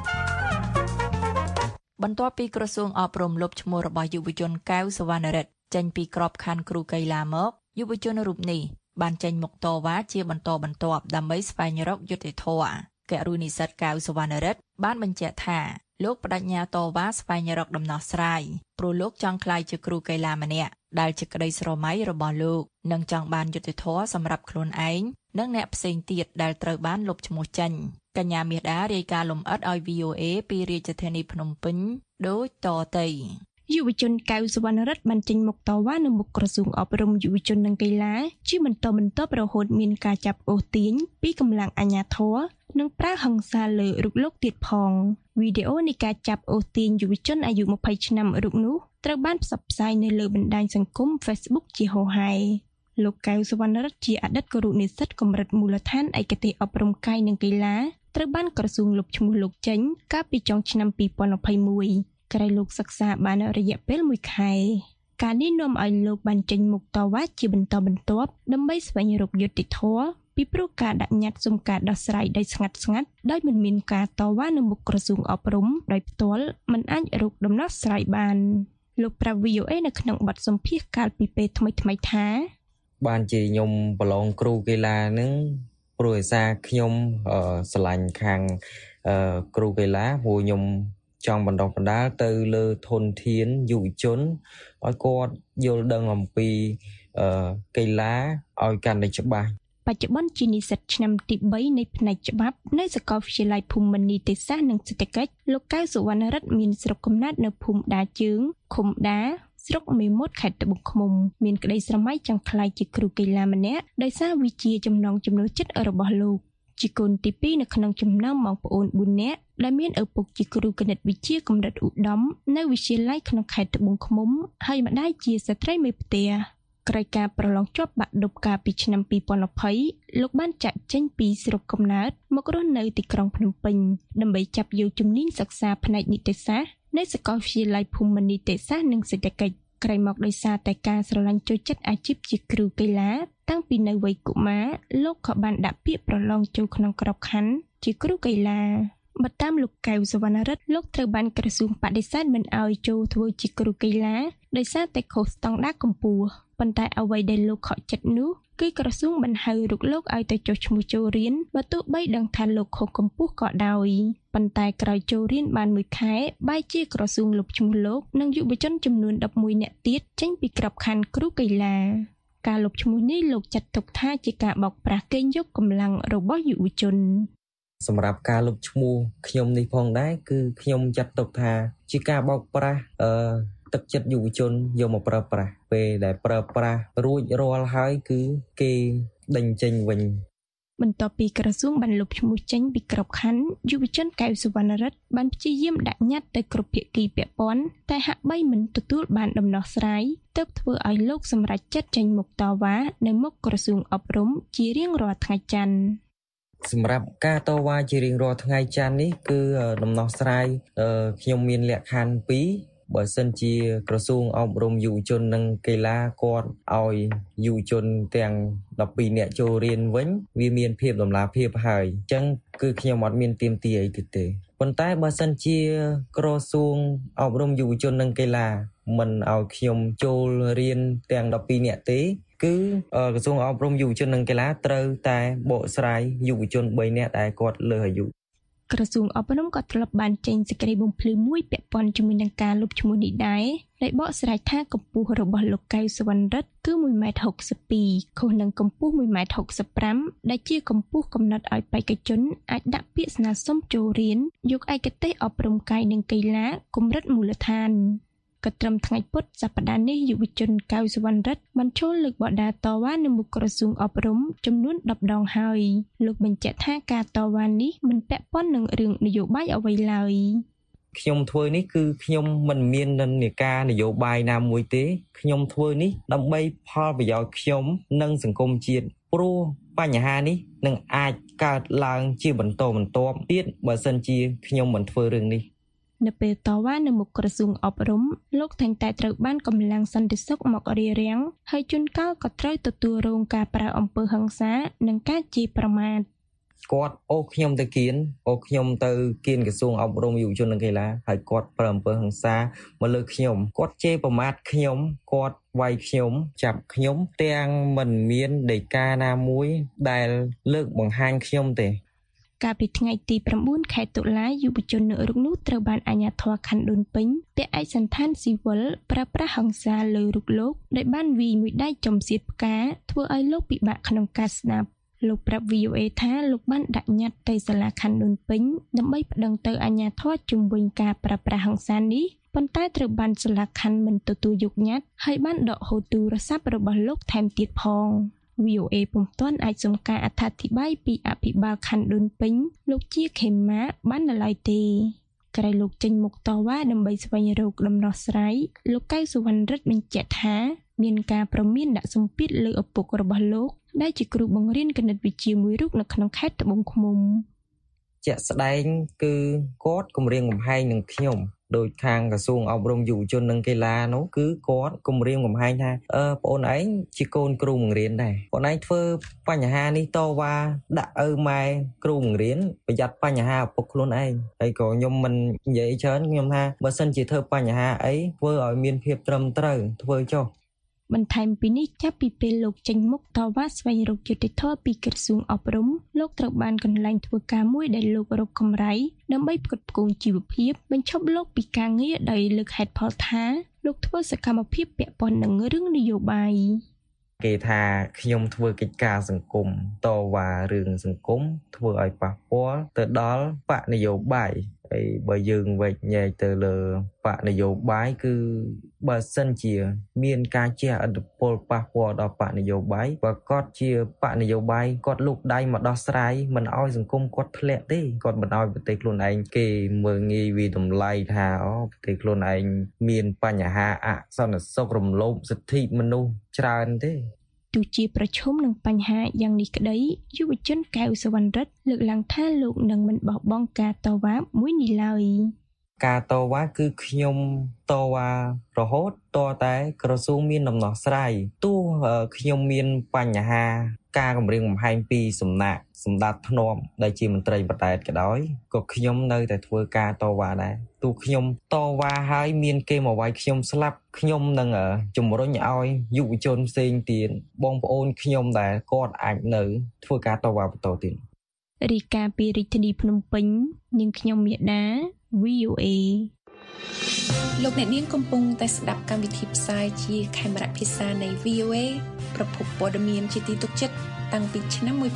បន្ទាប់ពីក្រសួងអប់រំលុបឈ្មោះរបស់យុវជនកៅសវណ្ណរិទ្ធចេញពីក្របខ័ណ្ឌគ្រូកីឡាមកយុវជនរូបនេះបានចេញមុខតវ៉ាជាបន្តបន្ទាប់ដើម្បីស្វែងរកយុត្តិធម៌ករុនិស្សិតកៅសវណ្ណរិទ្ធបានបញ្ជាក់ថាលោកបដិញ្ញាតវ៉ាស្វែងរកដំណោះស្រាយព្រោះលោកចង់ក្លាយជាគ្រូកីឡាម្នាក់ដែលជាក្តីស្រមៃរបស់លោកនិងចង់បានយុត្តិធម៌សម្រាប់ខ្លួនឯងនិងអ្នកផ្សេងទៀតដែលត្រូវបានលុបឈ្មោះចេញកញ្ញាមាសដារាយការណ៍លម្អិតឲ្យ VOA ពីរាជធានីភ្នំពេញដូចតទៅយុវជនកៅសវណ្ណរិទ្ធបានចេញមុខតវ៉ានៅមុខក្រសួងអប់រំយុវជននិងកីឡាជាបន្តបន្ទាប់រហូតមានការចាប់អូសទាញពីកម្លាំងអាជ្ញាធរនិងប្រើហិង្សាលើរូបលោកទៀតផងវីដេអូនៃការចាប់អូសទាញយុវជនអាយុ20ឆ្នាំរូបនោះត្រូវបានផ្សព្វផ្សាយនៅលើបណ្ដាញសង្គម Facebook ជាហូរហែលោកកៅសវណ្ណរិទ្ធជាអតីតគរុនិស្សិតកម្រិតមូលដ្ឋានឯកទេសអប់រំកាយនិងកីឡាត្រូវបានក្រសួងលុបឈ្មោះលោកចេញកាលពីចុងឆ្នាំ2021ក្រោយលោកសិក្សាបានរយៈពេល1ខែការនេះនាំឲ្យលោកបានចេញមុខតវ៉ាជាបន្តបន្ទាប់ដើម្បីស្វែងរកយុត្តិធម៌ពីព្រោះការដាក់ញត្តិសុំការដោះស្រាយដោយស្ងាត់ៗដោយមិនមានការតវ៉ានៅមុខក្រសួងអប់រំដោយផ្ទាល់មិនអាចរកដំណោះស្រាយបានលោកប្រាប់ VOA នៅក្នុងបទសម្ភាសន៍កាលពីពេលថ្មីៗថាបានជាខ្ញុំប្រឡងគ្រូកីឡានឹងព្រោះឯសារខ្ញុំស្រឡាញ់ខាងគ្រូកីឡាព្រោះខ្ញុំចង់បណ្ដុះបណ្ដាលទៅលើធនធានយុវជនឲ្យគាត់យល់ដឹងអំពីកីឡាឲ្យកាន់តែច្បាស់បច្ចុប្បន្នជានិស្សិតឆ្នាំទី3នៃផ្នែកច្បាប់នៅសាកលវិទ្យាល័យភូមិន្ទនីតិសាស្ត្រនិងសេដ្ឋកិច្ចលោកកៅសុវណ្ណរិទ្ធមានស្រុកកំណើតនៅភូមិដាជើងឃុំដាស្រុកមេមត់ខេត្តត្បូងឃ្មុំមានក្តីស្រមៃចង់ក្លាយជាគ្រូកីឡាម្នាក់ដោយសារវាជាចំណងចំណូលចិត្តរបស់លោកជាកូនទី2នៅក្នុងចំណោមបងប្អូន4នាក់ដែលមានឪពុកជាគ្រូគណិតវិទ្យាកម្រិតឧត្តមនៅវិទ្យាល័យក្នុងខេត្តត្បូងឃ្មុំហើយម្ដាយជាស្ត្រីមេផ្ទះក្រោយការប្រឡងជាប់បាក់ឌុបកាលពីឆ្នាំ2020លោកបានចាក់ចេញពីស្រុកកំណើតមករស់នៅទីក្រុងភ្នំពេញដើម្បីចាប់យកជំនាញសិក្សាផ្នែកនីតិសាស្ត្រនៅសាកលវិទ្យាល័យភូមិន្ទនីតិសាស្ត្រនិងសេដ្ឋកិច្ចក្រោយមកដោយសារតែការស្រឡាញ់ចូលចិត្តអាជីពជាគ្រូកីឡាតាំងពីនៅវ័យកុមារលោកក៏បានដាក់ពាក្យប្រឡងចូលក្នុងក្របខ័ណ្ឌជាគ្រូកីឡាបើតាមលោកកៅសុវណ្ណរិទ្ធលោកត្រូវបានក្រសួងបដិសេធមិនឲ្យចូលធ្វើជាគ្រូកីឡាដោយសារតែខុសស្តង់ដារកម្ពុជាប៉ុន្តែអ្វីដែលលោកខកចិត្តនោះគឺក្រសួងបានហៅរូបលោកឲ្យទៅចុះឈ្មោះចូលរៀនបើទោះបីដឹងថាលោកខុសកម្ពស់ក៏ដោយប៉ុន្តែក្រោយចូលរៀនបាន1ខែបែរជាក្រសួងលុបឈ្មោះលោកនិងយុវជនចំនួន11នាក់ទៀតចេញពីក្របខ័ណ្ឌគ្រូកីឡាការលុបឈ្មោះនេះលោកចាត់ទុកថាជាការបោកប្រាស់កេងយកកម្លាំងរបស់យុវជនសម្រាប់ការលុបឈ្មោះខ្ញុំនេះផងដែរគឺខ្ញុំចាត់ទុកថាជាការបោកប្រាស់ទឹកចិត្តយុវជនយកមកប្រើប្រាស់ពេលដែលប្រើប្រាស់រួចរាល់ហើយគឺគេដេញចេញវិញបន្ទាប់ពីក្រសួងបានលុបឈ្មោះចេញពីក្របខ័ណ្ឌយុវជនកៅសុវណ្ណរិទ្ធបានព្យាយាមដាក់ញត្តិទៅគ្រប់ភាគីពាក់ព័ន្ធតែហាក់បីមិនទទួលបានដំណោះស្រាយទើបធ្វើឲ្យលោកសម្រេចចិត្តចេញមុខតវ៉ានៅមុខក្រសួងអប់រំជារៀងរាល់ថ្ងៃច័ន្ទសម្រាប់ការតវ៉ាជារៀងរាល់ថ្ងៃច័ន្ទនេះគឺដំណោះស្រាយខ្ញុំមានលក្ខខណ្ឌ2បើសិនជាក្រសួងអប់រំយុវជននិងកីឡាគាត់ឲ្យយុវជនទាំង12នាក់ចូលរៀនវិញវាមានភាពដំណាភាពហើយអញ្ចឹងគឺខ្ញុំអត់មានទាមទារអីទេប៉ុន្តែបើសិនជាក្រសួងអប់រំយុវជននិងកីឡាមិនឲ្យខ្ញុំចូលរៀនទាំង12នាក់ទេគឺក្រសួងអប់រំយុវជននិងកីឡាត្រូវតែបកស្រាយយុវជន3នាក់ដែលគាត់លើសអាយុក្រសួងអប់រំក៏ធ្លាប់បានចេញសេចក្តីបំភ្លឺមួយពាក់ព័ន្ធជាមួយនឹងការលុបឈ្មោះនេះដែរដែលបកស្រាយថាកម្ពស់របស់លោកកៅសុវណ្ណរិទ្ធគឺ1.62 ម៉ែត្រខុសនឹងកម្ពស់1.65 ម៉ែត្រដែលជាកម្ពស់កំណត់ឲ្យបេក្ខជនអាចដាក់ពាក្យស្នើសុំចូលរៀនយកឯកទេសអប់រំកាយនិងកីឡាកម្រិតមូលដ្ឋានក៏ត្រឹមថ្ងៃពុធសប្តាហ៍នេះយុវជនកៅសុវណ្ណរិទ្ធបានចូលលើកបដាតវ៉ានៅមុខក្រសួងអប់រំចំនួន10ដងហើយលោកបញ្ជាក់ថាការតវ៉ានេះមិនពាក់ព័ន្ធនឹងរឿងនយោបាយអ្វីឡើយខ្ញុំធ្វើនេះគឺខ្ញុំមិនមាននិន្នាការនយោបាយណាមួយទេខ្ញុំធ្វើនេះដើម្បីផលប្រយោជន៍ខ្ញុំនិងសង្គមជាតិព្រោះបញ្ហានេះនឹងអាចកើតឡើងជាបន្តបន្ទាប់ទៀតបើសិនជាខ្ញុំមិនធ្វើរឿងនេះនៅពេលតវ៉ានៅមុខក្រសួងអប់រំលោកតែងតែត្រូវបានកម្លាំងសន្តិសុខមករារាំងហើយជួនកាលក៏ត្រូវទទួលរងការប្រើអំពើហិង្សានិងការជេរប្រមាថគាត់អូខ្ញុំទៅគៀនក្រសួងអប់រំយុវជននិងកីឡាហើយគាត់ប្រើអំពើហិង្សាមកលើខ្ញុំគាត់ជេរប្រមាថខ្ញុំគាត់វាយខ្ញុំចាប់ខ្ញុំទាំងមិនមានដីកាណាមួយដែលលើកបង្ហាញខ្ញុំទេកាលពីថ្ងៃទី9ខែតុលាយុវជននៅរូបនោះត្រូវបានអាជ្ញាធរខណ្ឌដូនពេញពាក់ឯកសណ្ឋានស៊ីវិលប្រើប្រាស់ហិង្សាលើរូបលោកដោយបានវាយមួយដៃចំសៀតផ្កាធ្វើឲ្យលោកពិបាកក្នុងការស្ដាប់លោកប្រាប់ VOA ថាលោកបានដាក់ញត្តិទៅសាលាខណ្ឌដូនពេញដើម្បីប្តឹងទៅអាជ្ញាធរជំវិញការប្រើប្រាស់ហិង្សានេះប៉ុន្តែត្រូវបានសាលាខណ្ឌមិនទទួលយកញត្តិហើយបានដកហូតទូរស័ព្ទរបស់លោកថែមទៀតផង VOA ពុំទាន់អាចសុំការអត្ថាធិប្បាយពីអភិបាលខណ្ឌដូនពេញលោកជាខេម៉ាបាននៅឡើយទេក្រោយលោកចេញមុខតវ៉ាដើម្បីស្វែងរកដំណោះស្រាយលោកកៅសុវណ្ណរិទ្ធបញ្ជាក់ថាមានការប្រមានដាក់សម្ពាធលើឪពុករបស់លោកដែលជាគ្រូបង្រៀនគណិតវិទ្យាមួយរូបនៅក្នុងខេត្តត្បូងឃ្មុំជាក់ស្ដែងគឺគាត់គំរាមកំហែងនឹងខ្ញុំដោយខាងក្រសួងអប់រំយុវជននិងកីឡានោះគឺគាត់គម្រាមកំហែងថាបងអូនឯងជាកូនគ្រូបង្រៀនដែរបងឯងធ្វើបញ្ហានេះតវ៉ាដាក់ឪម៉ែគ្រូបង្រៀនប្រយ័ត្នបញ្ហាឪពុកខ្លួនឯងហើយក៏ខ្ញុំមិននិយាយច្រើនខ្ញុំថាបើសិនជាធ្វើបញ្ហាអីធ្វើឲ្យមានភាពត្រឹមត្រូវធ្វើចុះបន្ថែមពីនេះចាប់ពីពេលលោកចេញមុខតវ៉ាស្វែងរកយុត្តិធម៌ពីក្រសួងអប់រំលោកត្រូវបានកន្លែងធ្វើការមួយដែលលោករកកម្រៃដើម្បីផ្គត់ផ្គង់ជីវភាពបញ្ឈប់លោកពីការងារដោយលើកហេតុផលថាលោកធ្វើសកម្មភាពពាក់ព័ន្ធនឹងរឿងនយោបាយគេថាខ្ញុំធ្វើកិច្ចការសង្គមតវ៉ារឿងសង្គមធ្វើឲ្យប៉ះពាល់ទៅដល់បកនយោបាយហើយបើយើងវែកញែកទៅលើបកនយោបាយគឺបើសិនជាមានការជះឥទ្ធិពលប៉ះពាល់ដល់បកនយោបាយបើគាត់ជាបកនយោបាយគាត់លូកដៃមកដោះស្រាយមិនឲ្យសង្គមគាត់ធ្លាក់ទេគាត់មិនឲ្យប្រទេសខ្លួនឯងគេមើលងាយវាតម្លៃថាប្រទេសខ្លួនឯងមានបញ្ហាអសន្តិសុខរំលោភសិទ្ធិមនុស្សច្រើនទេទោះជាប្រឈមនឹងបញ្ហាយ៉ាងនេះក្តីយុវជនកែវសវណ្ណរិទ្ធលើកឡើងថាលោកនឹងមិនបោះបង់ការតវ៉ាមួយនេះឡើយការតវ៉ាគឺខ្ញុំតវ៉ារហូតតតែក្រសួងមានដំណោះស្រាយទោះខ្ញុំមានបញ្ហាការគម្រាមកំហែងពីសំណាក់សម្ដេចធ្នាប់ដែលជាមន្ត្រីបដែតក៏ដោយក៏ខ្ញុំនៅតែធ្វើការតវ៉ាដែរទោះខ្ញុំតវ៉ាហើយមានគេមកវាយខ្ញុំស្លាប់ខ្ញុំនឹងជំរុញឲ្យយុវជនផ្សេងទៀតបងប្អូនខ្ញុំដែលគាត់អាចនៅធ្វើការតវ៉ាបន្តទៀតរាយការណ៍ពីរាជធានីភ្នំពេញនាងខ្ញុំមាតា VOA លោកអ្នកនាងកំពុងតែស្ដាប់កម្មវិធីផ្សាយជាខេមរៈភាសានៃ VOA ប្រភពព័ត៌មានជាទីទុកចិត្តតាំងពីឆ្នាំ1955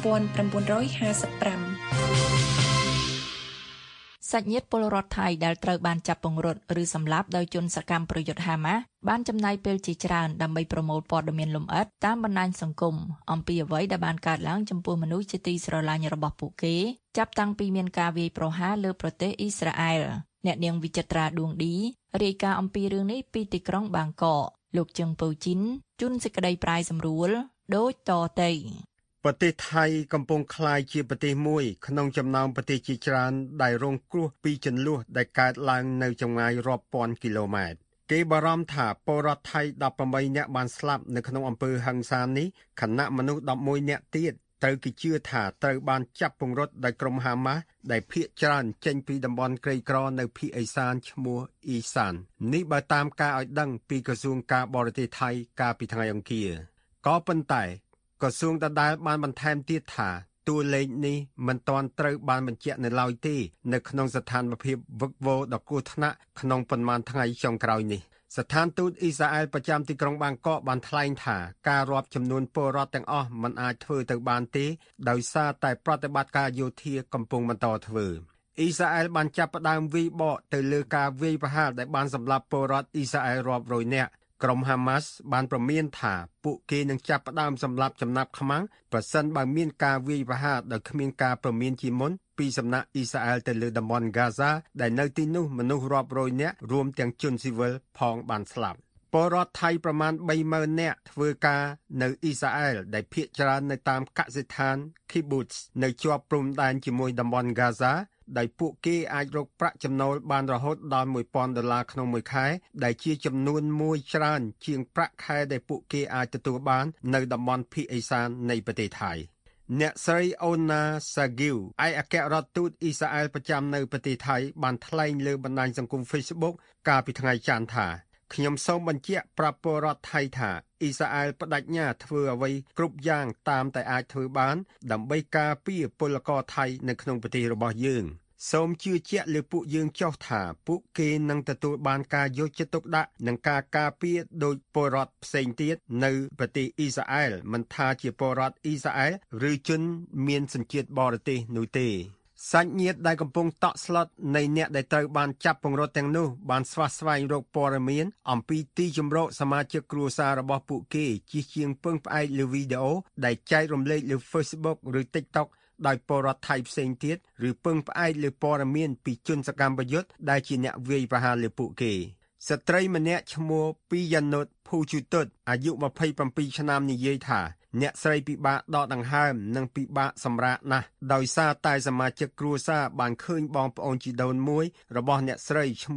សាច់ញាតិពលរដ្ឋថៃដែលត្រូវបានចាប់ពង្រត់ឬសម្លាប់ដោយជនសកម្មប្រយុទ្ធហាម៉ាស់បានចំណាយពេលជាច្រើនដើម្បីប្រមូលព័ត៌មានលម្អិតតាមបណ្ដាញសង្គមអំពីអ្វីដែលបានកើតឡើងចំពោះមនុស្សជាទីស្រឡាញ់របស់ពួកគេចាប់តាំងពីមានការវាយប្រហារលើប្រទេសអ៊ីស្រាអែលអ្នកនាងវិចិត្រាដួងឌីរាយការណ៍អំពីរឿងនេះពីទីក្រុងបាងកកលោកជឹងពៅជីនជូនសេចក្តីប្រាយសម្រួលដូចតទៅប្រទេសថៃកំពុងក្លាយជាប្រទេសមួយក្នុងចំណោមប្រទេសជាច្រើនដែលរងគ្រោះពីជម្លោះដែលកើតឡើងនៅចម្ងាយរាប់ពាន់គីឡូម៉ែត្រគេបារម្ភថាពលរដ្ឋថៃ18នាក់បានស្លាប់នៅក្នុងអំពើហិង្សានេះខណៈមនុស្ស11នាក់ទៀតត្រូវគេជឿថាត្រូវបានចាប់ពង្រត់ដោយក្រុមហាម៉ាស់ដែលភៀសច្រើនចេញពីតំបន់ក្រីក្រនៅភូមិអេសានឈ្មោះអ៊ីសាននេះបើតាមការឲ្យដឹងពីក្រសួងការបរទេសថៃកាលពីថ្ងៃអង្គារក៏ប៉ុន្តែក្រសួងដដែលបានបន្ថែមទៀតថាតួលេខនេះមិនទាន់ត្រូវបានបញ្ជាក់នៅឡើយទេនៅក្នុងស្ថានភាពវឹកវរដ៏គ្រោះថ្នាក់ក្នុងប៉ុន្មានថ្ងៃចុងក្រោយនេះស្ថានទូតអ៊ីស្រាអែលប្រចាំទីក្រុងបាងកកបានថ្លែងថាការរាប់ចំនួនពលរដ្ឋទាំងអស់មិនអាចធ្វើទៅបានទេដោយសារតែប្រតិបត្តិការយោធាកំពុងបន្តធ្វើអ៊ីស្រាអែលបានចាប់ផ្ដើមវាយបកទៅលើការវាយប្រហារដែលបានសម្លាប់ពលរដ្ឋអ៊ីស្រាអែលរាប់រយនាក់ក្រុមហាម៉ាស់បានប្រមានថាពួកគេនឹងចាប់ផ្ដើមសម្លាប់ចំណាប់ខ្មាំងប្រសិនបើមានការវាយប្រហារដោយគ្មានការប្រមានជាមុនពីសំណាក់អ៊ីស្រាអែលទៅលើតំបន់ហ្គាហ្សាដែលនៅទីនោះមនុស្សរាប់រយនាក់រួមទាំងជនស៊ីវិលផងបានស្លាប់ពលរដ្ឋថៃប្រមាណ 30,000 នាក់ធ្វើការនៅអ៊ីស្រាអែលដែលភាគច្រើននៅតាមកសិដ្ឋាន Kibbutz នៅជាប់ព្រំដែនជាមួយតំបន់ហ្គាហ្សាដោយពួកគេអាចរកប្រាក់ចំណូលបានរហូតដល់$1,000ក្នុងមួយខែដែលជាចំនួនមួយច្រើនជាងប្រាក់ខែដែលពួកគេអាចទទួលបាននៅតំបន់ភាគឦសាននៃប្រទេសថៃអ្នកស្រីអូណាសាហ្គីវឯកអគ្គរដ្ឋទូតអ៊ីស្រាអែលប្រចាំនៅប្រទេសថៃបានថ្លែងលើបណ្ដាញសង្គម Facebook កាលពីថ្ងៃច័ន្ទថាខ្ញុំសូមបញ្ជាក់ប្រាប់ពលរដ្ឋថៃថាអ៊ីស្រាអែលបដិញ្ញាធ្វើអ្វីគ្រប់យ៉ាងតាមតែអាចធ្វើបានដើម្បីការពារពលករថៃនៅក្នុងប្រទេសរបស់យើងសូមជឿជាក់លើពួកយើងចុះថាពួកគេនឹងទទួលបានការយកចិត្តទុកដាក់និងការការពារដោយពលរដ្ឋផ្សេងទៀតនៅប្រទេសអ៊ីស្រាអែលមិនថាជាពលរដ្ឋអ៊ីស្រាអែលឬជនមានសញ្ជាតិបរទេសនោះទេសាច់ញាតិដែលកំពុងតក់ស្លុតនៃអ្នកដែលត្រូវបានចាប់ពង្រត់ទាំងនោះបានស្វះស្វែងរកព័ត៌មានអំពីទីជម្រកសមាជិកគ្រួសាររបស់ពួកគេជាជាងពឹងផ្អែកលើវីដេអូដែលចែករំលែកលើ Facebook ឬ TikTok ដោយពលរដ្ឋថៃផ្សេងទៀតឬពឹងផ្អែកលើព័ត៌មានពីជនសកម្មប្រយុទ្ធដែលជាអ្នកវាយប្រហារលើពួកគេស្ត្រីម្នាក់ឈ្មោះពីយ៉ាណូតភូជូតុតអាយុ27ឆ្នាំនិយាយថាអ្នកស្រីពិបាកដកដង្ហើមនិងពិបាកសម្រាកណាស់ដោយសារតែសមាជិកគ្រួសារបានឃើញបងប្អូនជីដូនមួយរបស់អ្នកស្រីឈ្មោះ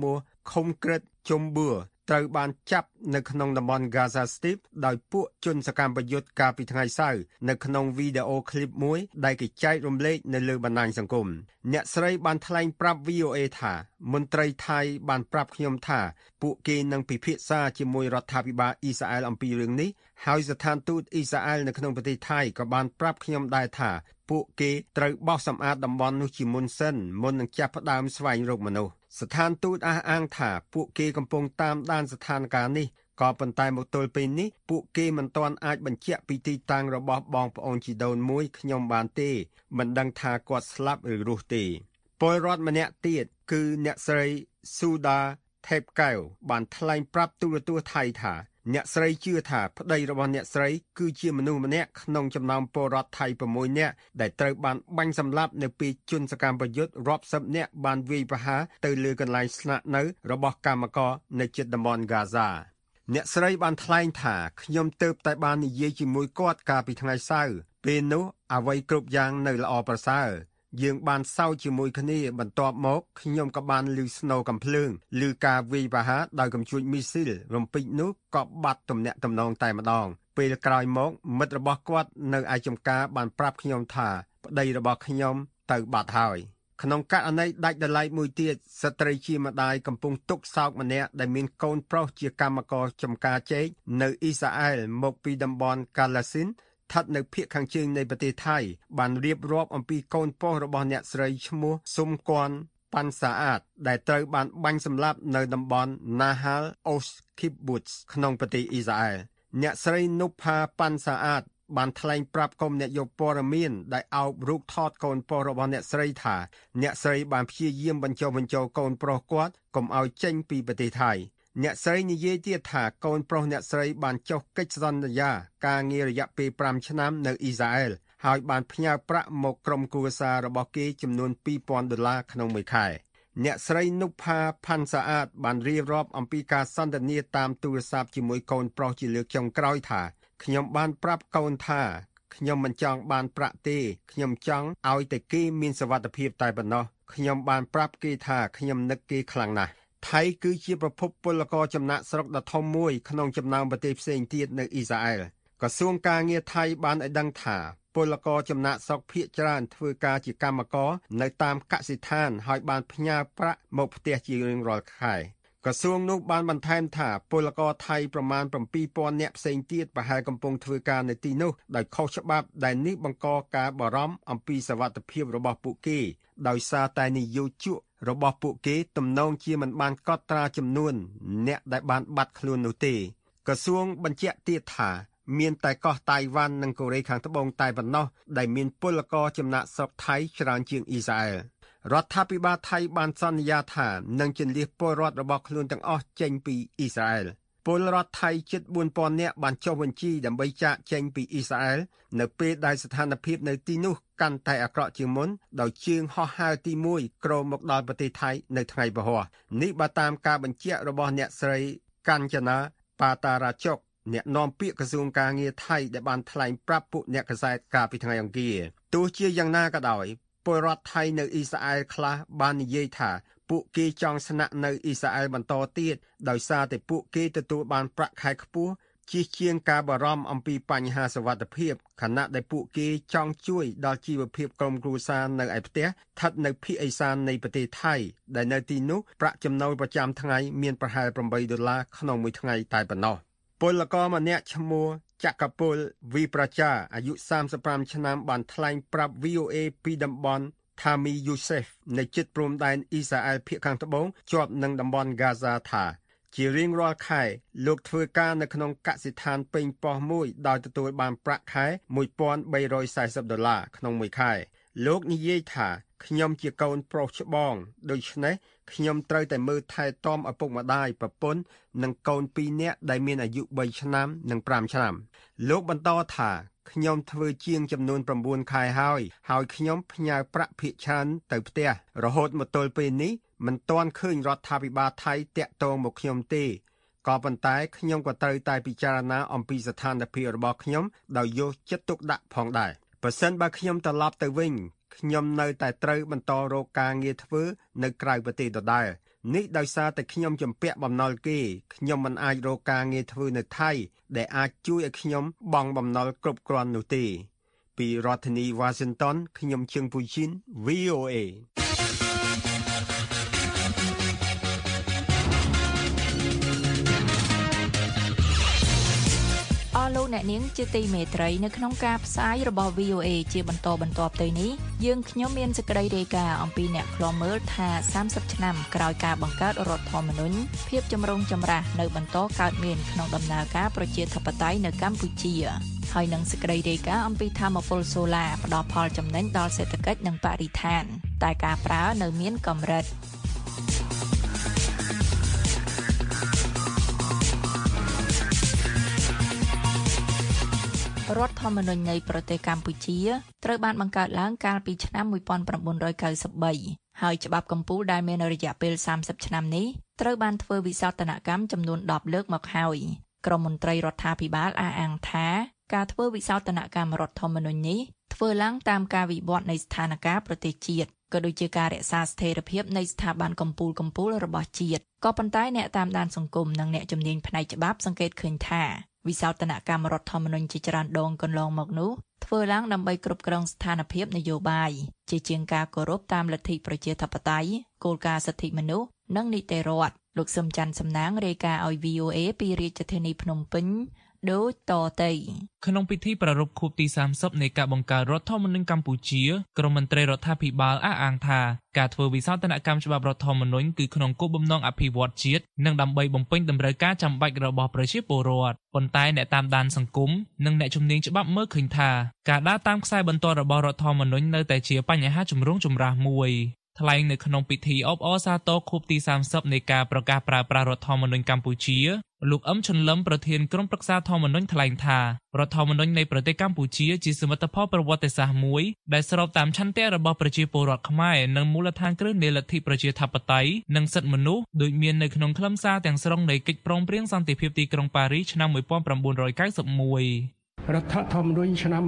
ឃុំក្រិតជុំបឿត្រូវបានចាប់នៅក្នុងតំបន់ Gaza Strip ដោយពួកជនសកម្មប្រយុទ្ធកាលពីថ្ងៃសៅរ៍នៅក្នុងវីដេអូឃ្លីបមួយដែលគេចែករំលែកនៅលើបណ្ដាញសង្គមអ្នកស្រីបានថ្លែងប្រាប់ VOA ថាមន្ត្រីថៃបានប្រាប់ខ្ញុំថាពួកគេនឹងពិភាក្សាជាមួយរដ្ឋាភិបាលអ៊ីស្រាអែលអំពីរឿងនេះហើយស្ថានទូតអ៊ីស្រាអែលនៅក្នុងប្រទេសថៃក៏បានប្រាប់ខ្ញុំដែរថាពួកគេត្រូវបោសសម្អាតតំបន់នោះជាមុនសិនមុននឹងចាប់ផ្ដើមស្វែងរកមនុស្សស្ថានទូតអះអាងថាពួកគេកំពុងតាមដានស្ថានភាពនេះក៏ប៉ុន្តែមកទល់ពេលនេះពួកគេមិនទាន់អាចបញ្ជាក់ពីទីតាំងរបស់បងប្អូនជីដូនមួយខ្ញុំបានទេមិនដឹងថាគាត់ស្លាប់ឬរស់ទេពលរដ្ឋម្នាក់ទៀតគឺអ្នកស្រីស៊ូដាថេបកែវបានថ្លែងប្រាប់ទូរទស្សន៍ថៃថាអ្នកស្រីជឿថាប្តីរបស់អ្នកស្រីគឺជាមនុស្សម្នាក់ក្នុងចំណោមពលរដ្ឋថៃ6នាក់ដែលត្រូវបានបាញ់សម្លាប់នៅពេលជនសកម្មប្រយុទ្ធរាប់សិបនាក់បានវាយប្រហារទៅលើកន្លែងស្នាក់នៅរបស់កម្មករនៅជិតតំបន់ Gaza អ្នកស្រីបានថ្លែងថាខ្ញុំទើបតែបាននិយាយជាមួយគាត់កាលពីថ្ងៃសៅរ៍ពេលនោះអ្វីគ្រប់យ៉ាងនៅល្អប្រសើរយើងបានសើចជាមួយគ្នាបន្ទាប់មកខ្ញុំក៏បានឮស្នូរកំភ្លើងឬការវាយប្រហារដោយកំជួចមីស៊ីលរំពេចនោះក៏បាត់ទំនាក់ទំនងតែម្ដងពេលក្រោយមកមិត្តរបស់គាត់នៅឯចំការបានប្រាប់ខ្ញុំថាប្តីរបស់ខ្ញុំទៅបាត់ហើយក្នុងករណីដាច់ដライមួយទៀតស្ត្រីជាម្ដាយកំពុងទុក្ខសោកម្នាក់ដែលមានកូនប្រុសជាកម្មករចំការចេកនៅអ៊ីស្រាអែលមកពីតំបន់កាឡាស៊ីនស្ថិតនៅភាគខាងជើងនៃប្រទេសថៃបានរៀបរាប់អំពីកូនប្រុសរបស់អ្នកស្រីឈ្មោះស៊ុំគន់ប៉ាន់សាអាតដែលត្រូវបានបាញ់សម្លាប់នៅតំបន់ Nahal Oz Kibbutz ក្នុងប្រទេសអ៊ីស្រាអែលអ្នកស្រីនុផាប៉ាន់សាអាតបានថ្លែងប្រាប់កុំអ្នកយកព័ត៌មានដែលអោបរូបថតកូនប្រុសរបស់អ្នកស្រីថាអ្នកស្រីបានព្យាយាមបញ្ចុះបញ្ចូលកូនប្រុសគាត់កុំឲ្យចេញពីប្រទេសថៃអ្នកស្រីនិយាយទៀតថាកូនប្រុសអ្នកស្រីបានចុះកិច្ចសន្យាការងាររយៈពេល5ឆ្នាំនៅអ៊ីស្រាអែលហើយបានផ្ញើប្រាក់មកក្រុមគ្រួសាររបស់គេចំនួន$2,000ក្នុងមួយខែអ្នកស្រីនុផាផាន់សាអាតបានរៀបរាប់អំពីការសន្ទនាតាមទូរស័ព្ទជាមួយកូនប្រុសជាលើកចុងក្រោយថាខ្ញុំបានប្រាប់កូនថាខ្ញុំមិនចង់បានប្រាក់ទេខ្ញុំចង់ឲ្យតែគេមានសុវត្ថិភាពតែប៉ុណ្ណោះខ្ញុំបានប្រាប់គេថាខ្ញុំនឹកគេខ្លាំងណាស់ថៃគឺជាប្រភពពលករចំណាក់ស្រុកដ៏ធំមួយក្នុងចំណោមប្រទេសផ្សេងទៀតនៅអ៊ីស្រាអែលក្រសួងការងារថៃបានឲ្យដឹងថាពលករចំណាក់ស្រុកភាគច្រើនធ្វើការជាកម្មករនៅតាមកសិដ្ឋានហើយបានផ្ញើប្រាក់មកផ្ទះជារៀងរាល់ខែក្រសួងនោះបានបន្ថែមថាពលករថៃប្រមាណ7,000នាក់ផ្សេងទៀតប្រហែលកំពុងធ្វើការនៅទីនោះដោយខុសច្បាប់ដែលនេះបង្កការបារម្ភអំពីសុវត្ថិភាពរបស់ពួកគេដោយសារតែនយោជករបស់ពួកគេទំនងជាមិនបានកត់ត្រាចំនួនអ្នកដែលបានបាត់ខ្លួននោះទេក្រសួងបញ្ជាក់ទៀតថាមានតែកោះតៃវ៉ាន់និងកូរ៉េខាងត្បូងតែប៉ុណ្ណោះដែលមានពលករចំណាក់ស្រុកថៃច្រើនជាងអ៊ីស្រាអែលរដ្ឋាភិបាលថៃបានសន្យាថានឹងជម្លៀសពលរដ្ឋរបស់ខ្លួនទាំងអស់ចេញពីអ៊ីស្រាអែលពលរដ្ឋថៃជិត 4,000 នាក់បានចុះបញ្ជីដើម្បីចាកចេញពីអ៊ីស្រាអែលនៅពេលដែលស្ថានភាពនៅទីនោះកាន់តែអាក្រក់ជាងមុនដោយជើងហោះហើរទី1ក្រោមមកដល់ប្រទេសថៃនៅថ្ងៃពហុនេះបើតាមការបញ្ជាក់របស់អ្នកស្រីកាញ្ចនាប៉ាតារ៉ាចុកអ្នកនាំពាក្យក្រសួងការងារថៃដែលបានថ្លែងប្រាប់ពួកអ្នកកាសែតកាលពីថ្ងៃអង្គារទោះជាយ៉ាងណាក៏ដោយពលរដ្ឋថៃនៅអ៊ីស្រាអែលខ្លះបាននិយាយថាពួកគេចង់ស្នាក់នៅអ៊ីស្រាអែលបន្តទៀតដោយសារតែពួកគេទទួលបានប្រាក់ខែខ្ពស់ជៀសជាងការបារម្ភអំពីបញ្ហាសុវត្ថិភាពខណៈដែលពួកគេចង់ជួយដល់ជីវភាពក្រុមគ្រួសារនៅឯផ្ទះស្ថិតនៅភាគឦសាននៃប្រទេសថៃដែលនៅទីនោះប្រាក់ចំណូលប្រចាំថ្ងៃមានប្រហែល$8ក្នុងមួយថ្ងៃតែប៉ុណ្ណោះពលករម្នាក់ឈ្មោះចក្រពលវីប្រជាអាយុ35ឆ្នាំបានថ្លែងប្រាប់ VOA ពីតំបន់ថាមីយូសេហ្វនៅជិតព្រំដែនអ៊ីស្រាអែលភាគខាងត្បូងជាប់នឹងតំបន់ Gaza ថាជារៀងរាល់ខែលោកធ្វើការនៅក្នុងកសិដ្ឋានពេញប៉ោះមួយដោយទទួលបានប្រាក់ខែ$1,340ក្នុងមួយខែលោកនិយាយថាខ្ញុំជាកូនប្រុសច្បងដូច្នេះខ្ញុំត្រូវតែមើលថែទាំឪពុកម្ដាយប្រពន្ធនិងកូន2នាក់ដែលមានអាយុ3ឆ្នាំនិង5ឆ្នាំលោកបន្តថាខ្ញុំធ្វើជាងចំនួន9ខែហើយខ្ញុំផ្ញើប្រាក់ភាគច្រើនទៅផ្ទះរហូតមកទល់ពេលនេះមិនទាន់ឃើញរដ្ឋាភិបាលថៃតាក់ទងមកខ្ញុំទេក៏ប៉ុន្តែខ្ញុំក៏ត្រូវតែពិចារណាអំពីស្ថានភាពរបស់ខ្ញុំដោយយកចិត្តទុកដាក់ផងដែរប្រសិនបើខ្ញុំត្រឡប់ទៅវិញខ្ញុំនៅតែត្រូវបន្តរកការងារធ្វើនៅក្រៅប្រទេសដដែលនេះដោយសារតែខ្ញុំជំពាក់បំណុលគេខ្ញុំមិនអាចរកការងារធ្វើនៅថៃដែលអាចជួយឲ្យខ្ញុំបង់បំណុលគ្រប់គ្រាន់នោះទេពីរដ្ឋធានី Washington ខ្ញុំជើងពូជីន VOA លោកអ្នកនាងជាទីមេត្រីនៅក្នុងការផ្សាយរបស់ VOA ជាបន្តបន្ទាប់ទៅនេះយើងខ្ញុំមានសេចក្តីរាយការណ៍អំពីអ្នកឃ្លាំមើលថា30ឆ្នាំក្រោយការបង្កើតរដ្ឋធម្មនុញ្ញភាពចម្រូងចម្រាសនៅបន្តកើតមានក្នុងដំណើរការប្រជាធិបតេយ្យនៅកម្ពុជាហើយនឹងសេចក្តីរាយការណ៍អំពីថាមពលសូឡាផ្ដល់ផលចំណេញដល់សេដ្ឋកិច្ចនិងបរិស្ថានតែការប្រើនៅមានកម្រិតរដ្ឋធម្មនុញ្ញនៃប្រទេសកម្ពុជាត្រូវបានបង្កើតឡើងកាលពីឆ្នាំ1993ហើយច្បាប់កំពូលដែលមានរយៈពេល30ឆ្នាំនេះត្រូវបានធ្វើវិសោធនកម្មចំនួន10លើកមកហើយក្រមមន្ត្រីរដ្ឋាភិបាលអះអាងថាការធ្វើវិសោធនកម្មរដ្ឋធម្មនុញ្ញនេះធ្វើឡើងតាមការវិវត្តនៃស្ថានភាពប្រទេសជាតិក៏ដូចជាការរក្សាស្ថិរភាពនៃស្ថាប័នកំពូលរបស់ជាតិក៏ប៉ុន្តែអ្នកតាមដានសង្គមនិងអ្នកជំនាញផ្នែកច្បាប់សង្កេតឃើញថាវិសោធនកម្មរដ្ឋធម្មនុញ្ញជាច្រើនដងកន្លងមកនោះធ្វើឡើងដើម្បីគ្រប់គ្រងស្ថានភាពនយោបាយជាជាងការគោរពតាមលទ្ធិប្រជាធិបតេយ្យគោលការណ៍សិទ្ធិមនុស្សនិងនីតិរដ្ឋលោកសឹមច័ន្ទសំណាងរាយការណ៍ឲ្យ VOA ពីរាជធានីភ្នំពេញដូចតទៅក្នុងពិធីប្រារព្ធខួបទី30នៃការបង្កើតរដ្ឋធម្មនុញ្ញកម្ពុជាក្រមមន្ត្រីរដ្ឋាភិបាលអះអាងថាការធ្វើវិសោធនកម្មច្បាប់រដ្ឋធម្មនុញ្ញគឺក្នុងគោលបំណងអភិវឌ្ឍជាតិនិងដើម្បីបំពេញតម្រូវការចាំបាច់របស់ប្រជាពលរដ្ឋប៉ុន្តែអ្នកតាមដានសង្គមនិងអ្នកជំនាញច្បាប់មើលឃើញថាការដើរតាមខ្សែបន្ទាត់របស់រដ្ឋធម្មនុញ្ញនៅតែជាបញ្ហាចម្រូងចម្រាសមួយថ្លែងនៅក្នុងពិធីអបអរសាទរខួបទី30នៃការប្រកាសប្រើប្រាស់រដ្ឋធម្មនុញ្ញកម្ពុជាលោកអឹមឈុនលឹមប្រធានក្រុមប្រឹក្សាធម្មនុញ្ញថ្លែងថារដ្ឋធម្មនុញ្ញនៃប្រទេសកម្ពុជាជាសមិទ្ធផលប្រវត្តិសាស្ត្រមួយដែលស្របតាមឆន្ទៈរបស់ប្រជាពលរដ្ឋខ្មែរនិងមូលដ្ឋានគ្រឹះនៃលទ្ធិប្រជាធិបតេយ្យនិងសិទ្ធិមនុស្សដូចមាននៅក្នុងខ្លឹមសារទាំងស្រុងនៃកិច្ចព្រមព្រៀងសន្តិភាពទីក្រុងប៉ារីសឆ្នាំ1991 រដ្ឋធម្មនុញ្ញឆ្នាំ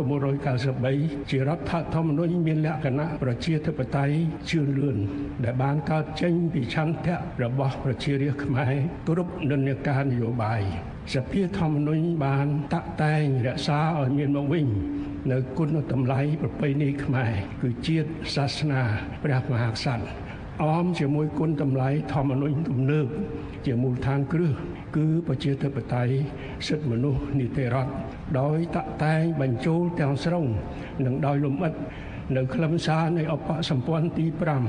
1993ជារដ្ឋធម្មនុញ្ញមានលក្ខណៈប្រជាធិបតេយ្យជឿនលឿនដែលបានកើតចេញពីឆន្ទៈរបស់ប្រជារាស្ត្រខ្មែរគ្រប់និន្នាការនយោបាយសភាធម្មនុញ្ញបានតាក់តែងរក្សាឲ្យមានមកវិញនៅគុណតម្លៃប្រពៃណីខ្មែរគឺជាតិសាសនាព្រះមហាក្សត្រអមជាមួយគុណតម្លៃធម្មនុញ្ញទំនើបជាមូលដ្ឋានគ្រឹះគឺប្រជាធិបតេយ្យសិទ្ធិមនុស្សនីតិរដ្ឋដោយតាក់តែងបញ្ចូលទាំងស្រុងនិងដោយលម្អិតនៅខ្លឹមសារនៃអបសម្ព័ន្ធទី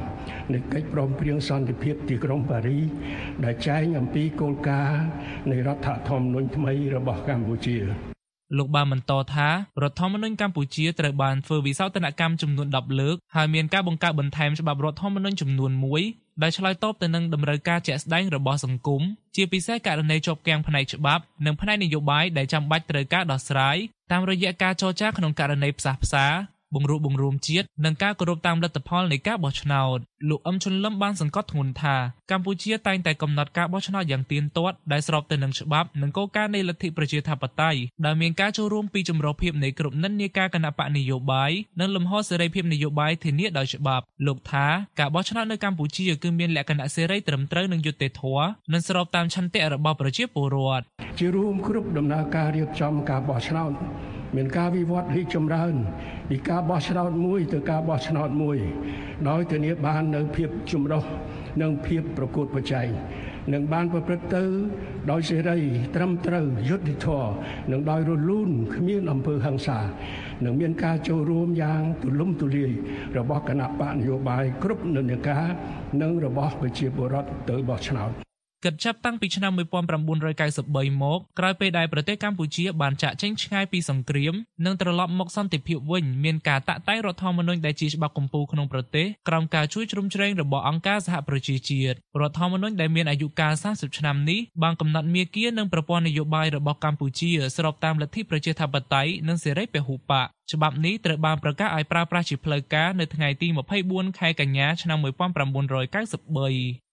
5នៃកិច្ចព្រមព្រៀងសន្តិភាពទីក្រុងប៉ារីសដែលចែងអំពីគោលការណ៍នៃរដ្ឋធម្មនុញ្ញថ្មីរបស់កម្ពុជាលោកបានបន្តថារដ្ឋធម្មនុញ្ញកម្ពុជាត្រូវបានធ្វើវិសោធនកម្មចំនួន10លើកហើយមានការបង្កើតបន្ថែមច្បាប់រដ្ឋធម្មនុញ្ញចំនួន1ដែលឆ្លើយតបទៅនឹងតម្រូវការជាក់ស្ដែងរបស់សង្គមជាពិសេសករណីជាប់គាំងផ្នែកច្បាប់និងផ្នែកនយោបាយដែលចាំបាច់ត្រូវការដោះស្រាយតាមរយៈការចរចាក្នុងករណីផ្សះផ្សាបង្រួបបង្រួមជាតិនិងការគោរពតាមលទ្ធផលនៃការបោះឆ្នោតលោកអឹមឈុនលឹមបានសង្កត់ធ្ងន់ថាកម្ពុជាតែងតែកំណត់ការបោះឆ្នោតយ៉ាងទៀងទាត់ដែលស្របទៅនឹងច្បាប់និងគោលការណ៍នៃលទ្ធិប្រជាធិបតេយ្យដែលមានការចូលរួមពីចម្រុះភាពនៃគ្រប់និន្នាការគណបកនយោបាយនិងលំហសេរីភាពនយោបាយធានាដោយច្បាប់លោកថាការបោះឆ្នោតនៅកម្ពុជាគឺមានលក្ខណៈសេរីត្រឹមត្រូវនិងយុត្តិធម៌និងស្របតាមឆន្ទៈរបស់ប្រជាពលរដ្ឋជារួមគ្រប់ដំណើរការរៀបចំការបោះឆ្នោតមានការវិវត្តរីកចម្រើនពីការបោះឆ្នោតមួយទៅការបោះឆ្នោតមួយដោយធានាបាននូវភាពចម្រុះនិងភាពប្រកួតប្រជែងនឹងបានប្រព្រឹត្តទៅដោយសេរីត្រឹមត្រូវយុត្តិធម៌និងដោយរលូនគ្មានអំពើហិង្សានិងមានការចូលរួមយ៉ាងទូលំទូលាយរបស់គណៈបកនយោបាយគ្រប់និន្នាការនិងរបស់ប្រជាពលរដ្ឋទៅបោះឆ្នោតគិតចាប់តាំងពីឆ្នាំ1993មកក្រោយពេលដែលប្រទេសកម្ពុជាបានចាកចេញឆ្ងាយពីសង្គ្រាមនិងត្រឡប់មកសន្តិភាពវិញមានការតាក់តែងរដ្ឋធម្មនុញ្ញដែលជាច្បាប់កំពូលក្នុងប្រទេសក្រោមការជួយជ្រោមជ្រែងរបស់អង្គការសហប្រជាជាតិរដ្ឋធម្មនុញ្ញដែលមានអាយុកាល30ឆ្នាំនេះបានកំណត់មាគ៌ានិងប្រព័ន្ធនយោបាយរបស់កម្ពុជាស្របតាមលទ្ធិប្រជាធិបតេយ្យនិងសេរីពហុបកច្បាប់នេះត្រូវបានប្រកាសឲ្យប្រើប្រាស់ជាផ្លូវការនៅថ្ងៃទី24ខែកញ្ញាឆ្នាំ1993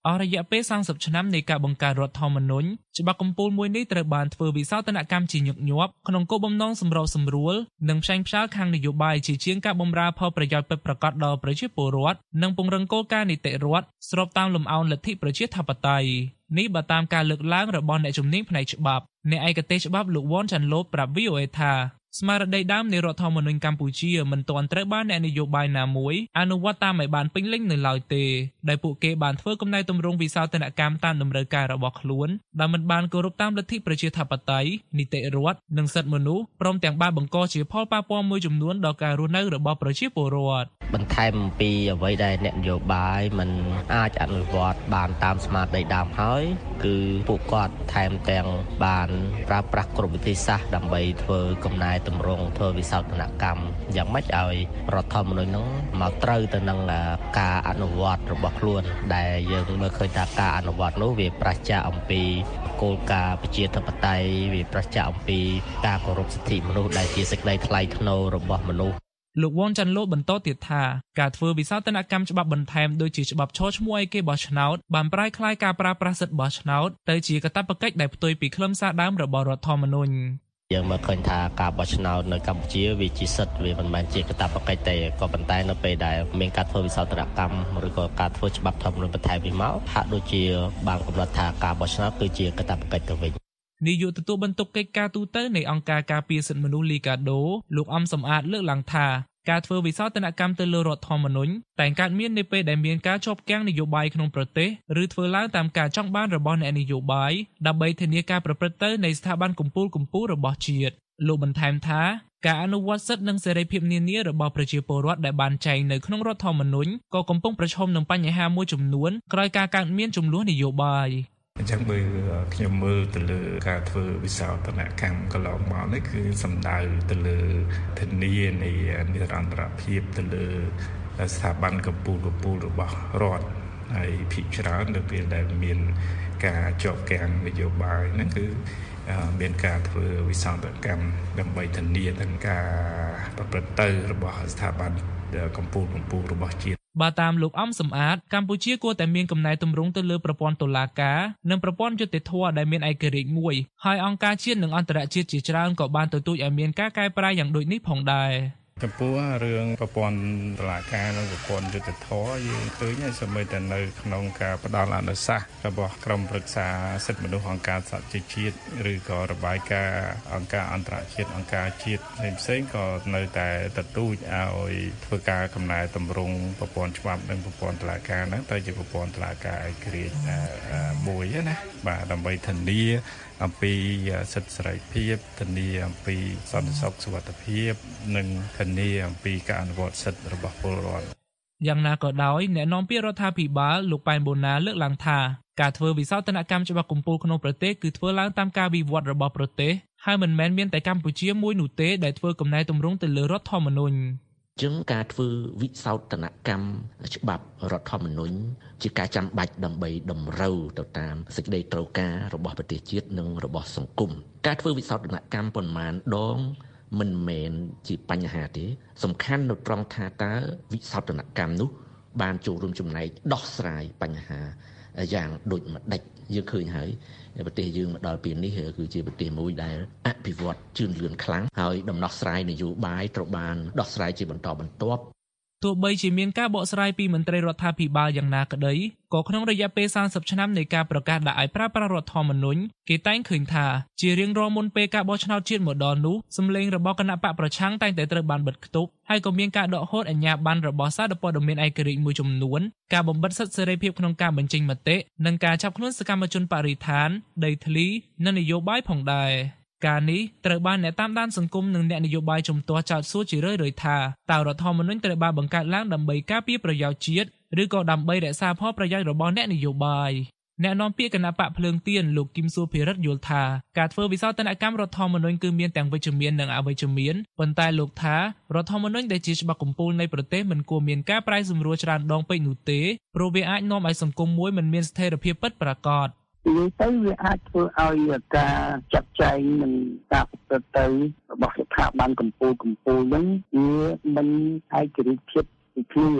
អស់រយៈពេល30ឆ្នាំនៃការបង្កើតរដ្ឋធម្មនុញ្ញច្បាប់កំពូលមួយនេះត្រូវបានធ្វើវិសោធនកម្មជាញឹកញាប់ក្នុងគោលបំណងសម្របសម្រួលនិងផ្សែងផ្សាលខាងនយោបាយជាជាងការបម្រើផលប្រយោជន៍ពិតប្រាកដដល់ប្រជាពលរដ្ឋនិងពង្រឹងគោលការណ៍នីតិរដ្ឋស្របតាមលំអោនលទ្ធិប្រជាធិបតេយ្យនេះបើតាមការលើកឡើងរបស់អ្នកជំនាញផ្នែកច្បាប់អ្នកឯកទេសច្បាប់លោកវ៉ាន់ចាន់ឡូប្រាប់ VOA ថាស្មារតីដើមនៃរដ្ឋធម្មនុញ្ញកម្ពុជាមិនទាន់ត្រូវបានអ្នកនយោបាយណាមួយអនុវត្តតាមឲ្យបានពេញលេញនៅឡើយទេដែលពួកគេបានធ្វើកំណែទម្រង់វិសោធនកម្មតាមតម្រូវការរបស់ខ្លួនដែលមិនបានគោរពតាមលទ្ធិប្រជាធិបតេយ្យនីតិរដ្ឋនិងសិទ្ធិមនុស្សព្រមទាំងបានបង្កជាផលប៉ះពាល់មួយចំនួនដល់ការរស់នៅរបស់ប្រជាពលរដ្ឋបន្ថែមអំពីអ្វីដែលអ្នកនយោបាយមិនអាចអនុវត្តបានតាមស្មារតីដើមហើយគឺពួកគាត់ថែមទាំងបានប្រើប្រាស់គ្រប់វិធីសាស្ត្រដើម្បីធ្វើកំណែទម្រង់ធ្វើវិសោធនកម្មយ៉ាងម៉េចឲ្យរដ្ឋធម្មនុញ្ញហ្នឹងមកត្រូវទៅនឹងការអនុវត្តរបស់ខ្លួនដែលយើងមើលឃើញថាការអនុវត្តនោះវាប្រឆាំងអំពីគោលការណ៍ប្រជាធិបតេយ្យវាប្រឆាំងអំពីការគោរពសិទ្ធិមនុស្សដែលជាសេចក្តីថ្លៃថ្នូររបស់មនុស្សលោកវ៉ាន់ចាន់ឡូបន្តទៀតថាការធ្វើវិសោធនកម្មច្បាប់បន្ថែមដូចជាច្បាប់ឈរឈ្មោះឲ្យគេបោះឆ្នោតបានប្រែក្លាយការប្រើប្រាស់សិទ្ធិបោះឆ្នោតទៅជាកាតព្វកិច្ចដែលផ្ទុយពីខ្លឹមសារដើមរបស់រដ្ឋធម្មនុញ្ញយើងមើលឃើញថាការបោះឆ្នោតនៅកម្ពុជាវាជាសិទ្ធិវាមិនមែនជាកាតព្វកិច្ចទេក៏ប៉ុន្តែនៅពេលដែលមានការធ្វើវិសោធនកម្មឬក៏ការធ្វើច្បាប់ធម្មនុញ្ញបន្ថែមពីមកហាក់ដូចជាបានកំណត់ថាការបោះឆ្នោតគឺជាកាតព្វកិច្ចទៅវិញនាយកទទួលបន្ទុកកិច្ចការទូតនៃអង្គការការពារសិទ្ធិមនុស្សលីកាដូលោកអំសំអាតលើកឡើងថាការធ្វើវិសោធនកម្មទៅលើរដ្ឋធម្មនុញ្ញតែងកើតមាននៅពេលដែលមានការជាប់គាំងនយោបាយក្នុងប្រទេសឬធ្វើឡើងតាមការចង់បានរបស់អ្នកនយោបាយដើម្បីធានាការប្រព្រឹត្តទៅនៃស្ថាប័នកំពូលរបស់ជាតិលោកបន្ថែមថាការអនុវត្តសិទ្ធិនិងសេរីភាពនានារបស់ប្រជាពលរដ្ឋដែលបានចែងនៅក្នុងរដ្ឋធម្មនុញ្ញក៏កំពុងប្រឈមនឹងបញ្ហាមួយចំនួនក្រោយការកើតមានចំនួននយោបាយអញ្ចឹងបើខ្ញុំមើលទៅលើការធ្វើវិសោធនកម្មកន្លងមកនេះគឺសំដៅទៅលើធានានៃនិរន្តរភាពទៅលើស្ថាប័នកំពូលរបស់រដ្ឋហើយភាគច្រើននៅពេលដែលមានការជាប់គាំងនយោបាយហ្នឹងគឺមានការធ្វើវិសោធនកម្មដើម្បីធានាទាំងការប្រព្រឹត្តទៅរបស់ស្ថាប័នកំពូលរបស់ជាតិបើតាមលោកអំសំអាតកម្ពុជាគួរតែមានកំណែទម្រង់ទៅលើប្រព័ន្ធតុលាការនិងប្រព័ន្ធយុត្តិធម៌ដែលមានឯករាជ្យមួយហើយអង្គការជាតិនិងអន្តរជាតិជាច្រើនក៏បានទទូចឲ្យមានការកែប្រែយ៉ាងដូចនេះផងដែរចំពោះរឿងប្រព័ន្ធតុលាការនិងប្រព័ន្ធយុត្តិធម៌យើងឃើញហើយសូម្បីតែនៅក្នុងការផ្ដល់អនុសាសន៍របស់ក្រុមប្រឹក្សាសិទ្ធិមនុស្សអង្គការសហជីវជាតិឬក៏របាយការណ៍អង្គការអន្តរជាតិអង្គការជាតិផ្សេងៗក៏នៅតែទទូចឲ្យធ្វើការកំណែទម្រង់ប្រព័ន្ធច្បាប់និងប្រព័ន្ធតុលាការហ្នឹងទៅជាប្រព័ន្ធតុលាការឯករាជ្យមួយណាបាទដើម្បីធានាអំពីសិទ្ធិសេរីភាពធានាអំពីសន្តិសុខសុវត្ថិភាពនិងធានាអំពីការអនុវត្តសិទ្ធិរបស់ពលរដ្ឋយ៉ាងណាក៏ដោយអ្នកនាំពាក្យរដ្ឋាភិបាលលោកប៉ែនបូណាលើកឡើងថាការធ្វើវិសោធនកម្មច្បាប់កំពូលក្នុងប្រទេសគឺធ្វើឡើងតាមការវិវត្តរបស់ប្រទេសហើយមិនមែនមានតែកម្ពុជាមួយនោះទេដែលធ្វើកំណែទម្រង់ទៅលើរដ្ឋធម្មនុញ្ញចឹងការធ្វើវិសោធនកម្មច្បាប់រដ្ឋធម្មនុញ្ញជាការចាំបាច់ដើម្បីតម្រូវទៅតាមសេចក្តីត្រូវការរបស់ប្រទេសជាតិនិងរបស់សង្គមការធ្វើវិសោធនកម្មប៉ុន្មានដងមិនមែនជាបញ្ហាទេសំខាន់នៅត្រង់ថាតើវិសោធនកម្មនោះបានចូលរួមចំណែកដោះស្រាយបញ្ហាយ៉ាងដូចម្ដេចយើងឃើញហើយប្រទេសយើងមកដល់ពេលនេះគឺជាប្រទេសមួយដែលអភិវឌ្ឍជឿនលឿនខ្លាំងហើយដំណោះស្រាយនយោបាយត្រូវបានដោះស្រាយជាបន្តបន្ទាប់ទោះបីជាមានការបកស្រាយពីមន្ត្រីរដ្ឋាភិបាលយ៉ាងណាក្តីក៏ក្នុងរយៈពេល30ឆ្នាំនៃការប្រកាសដាក់ឲ្យប្រើប្រាស់រដ្ឋធម្មនុញ្ញគេតែងឃើញថាជារៀងរាល់មុនពេលការបោះឆ្នោតជាតិមកដល់នោះសម្លេងរបស់គណៈបកប្រឆាំងតែងតែត្រូវបានបិទគប់ហើយក៏មានការដកហូតអាជ្ញាប័ណ្ណរបស់សារព័ត៌មានឯករាជ្យមួយចំនួនការបំបិទសិទ្ធិសេរីភាពក្នុងការបញ្ចេញមតិនិងការចាប់ខ្លួនសកម្មជនបរិស្ថានដីធ្លីនិងនយោបាយផងដែរការនេះត្រូវបានអ្នកតាមដានសង្គមនិងអ្នកនយោបាយជំទាស់ចោទសួរជារឿយៗថាតើរដ្ឋធម្មនុញ្ញត្រូវបានបង្កើតឡើងដើម្បីការពារប្រយោជន៍ជាតិឬក៏ដើម្បីរក្សាផលប្រយោជន៍របស់អ្នកនយោបាយអ្នកនាំពាក្យគណៈបកភ្លើងទៀនលោកគឹមសុភិរិទ្ធយល់ថាការធ្វើវិសោធនកម្មរដ្ឋធម្មនុញ្ញគឺមានទាំងវិជ្ជមាននិងអវិជ្ជមានប៉ុន្តែលោកថារដ្ឋធម្មនុញ្ញដែលជាច្បាប់កំពូលនៃប្រទេសមិនគួរមានការប្រែសម្រួលច្រើនដងពេកនោះទេព្រោះវាអាចនាំឲ្យសង្គមមួយមិនមានស្ថិរភាពពិតប្រាកដនិយាយទៅវាអាចធ្វើឲ្យការចាត់ចែងនិងការប្រព្រឹត្តទៅរបស់ស្ថាប័នកំពូលហ្នឹងវាមិនឯករាជ្យភាពពីគ្នាព្រោះ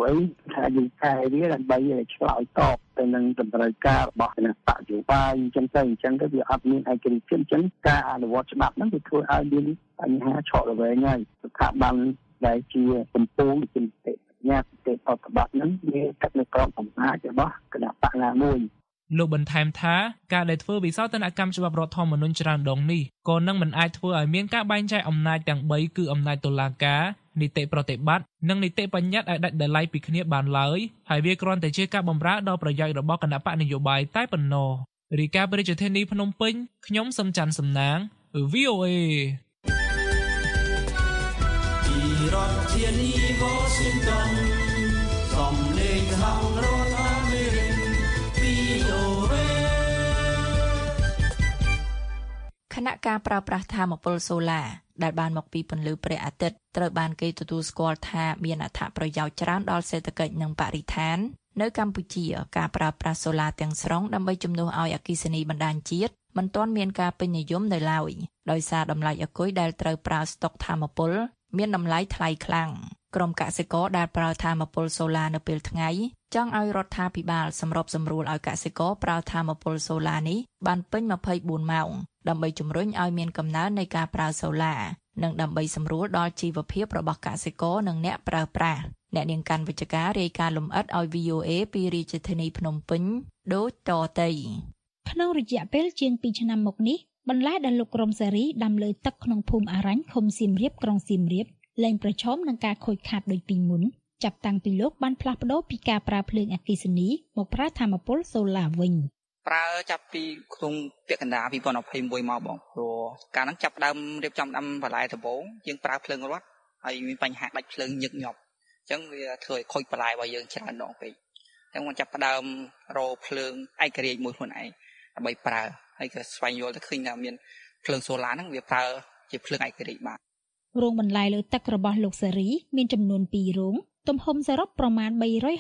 ព្រោះថាយើងកែវាដើម្បីឆ្លើយតបទៅនឹងតម្រូវការរបស់គណៈបកយោបាយអញ្ចឹងទៅវាអត់មានឯករាជ្យភាពអញ្ចឹងការអនុវត្តច្បាប់ហ្នឹងវាធ្វើឲ្យមានបញ្ហាឆក់រវែងហើយស្ថាប័នដែលជាកំពូលជំទាវញ្ញាទេអត្តបទហ្នឹងវាស្ថិតនៅក្រោមអំណាចរបស់គណៈបកណាមួយលោកបន្ថែមថាការដែលធ្វើវិសោធនកម្មច្បាប់រដ្ឋធម្មនុញ្ញច្រើនដងនេះក៏នឹងមិនអាចធ្វើឲ្យមានការបែងចែកអំណាចទាំង3គឺអំណាចតុលាការនីតិប្រតិបត្តិនិងនីតិបញ្ញត្តិឲ្យដាច់ដោយឡែកពីគ្នាបានឡើយហើយវាគ្រាន់តែជាការបម្រើដល់ប្រយោជន៍របស់គណៈបកនយោបាយតែប៉ុណ្ណោះរាយការណ៍ពីរាជធានីភ្នំពេញខ្ញុំសំច័ន្ទសំណាង VOA ពីរដ្ឋធានី Washington សំឡេងខាងរដ្ឋអាមេរិក VOA គណៈការប្រើប្រាស់ថាមពលសូឡាដែលបានមកពីពន្លឺព្រះអាទិត្យត្រូវបានគេទទួលស្គាល់ថាមានអត្ថប្រយោជន៍ច្រើនដល់សេដ្ឋកិច្ចនិងបរិស្ថាននៅកម្ពុជាការប្រើប្រាស់សូឡាទាំងស្រុងដើម្បីជំនួសឲ្យអគ្គិសនីបណ្ដាញជាតិមិនទាន់មានការពេញនិយមនៅឡើយដោយសារតម្លៃអាគុយដែលត្រូវប្រើស្តុកថាមពលមានតម្លៃថ្លៃខ្លាំងក្រុមកសិករដែលប្រើថាមពលសូឡានៅពេលថ្ងៃចង់ឲ្យរដ្ឋាភិបាលសម្របសម្រួលឲ្យកសិករប្រើថាមពលសូឡានេះបានពេញ24ម៉ោងដើម្បីជំរុញឲ្យមានកំណើននៃការប្រើសូឡានិងដើម្បីសម្រួលដល់ជីវភាពរបស់កសិករនិងអ្នកប្រើប្រាស់អ្នកនាងកាន់វិជ្ជការរាយការណ៍លម្អិតឲ្យ VOA ពីរាជធានីភ្នំពេញដូចតទៅក្នុងរយៈពេលជាង2ឆ្នាំមកនេះបន្លែដែលលោករំសារីដាំលើទឹកក្នុងភូមិអរ៉ាញ់ឃុំសៀមរាបក្រុងសៀមរាបលែងប្រឈមនឹងការខូចខាតដូចពីមុនចាប់តាំងពីលោកបានផ្លាស់ប្ដូរពីការប្រើភ្លើងអគ្គិសនីមកប្រើថាមពលសូឡាវិញប្រើចាប់ពីក្នុងពាក់កណ្ដាល2021មកបងព្រោះកាលហ្នឹងចាប់ដើមរៀបចំដាំបន្លែដំបូងយើងប្រើភ្លើងរត់ហើយមានបញ្ហាដាច់ភ្លើងញឹកញាប់អញ្ចឹងវាធ្វើឲ្យខូចបន្លែរបស់យើងច្រើនដងពេកអញ្ចឹងមកចាប់ដើមរកភ្លើងឯករាជ្យមួយខ្លួនឯងដើម្បីប្រើហើយក៏ស្វែងយល់ទៅឃើញថាមានភ្លើងសូឡាហ្នឹងវាប្រើជាភ្លើងឯករាជ្យបានរោងបន្លែលើទឹករបស់លោកសេរីមានចំនួន2រោងទំហំសរុបប្រមាណ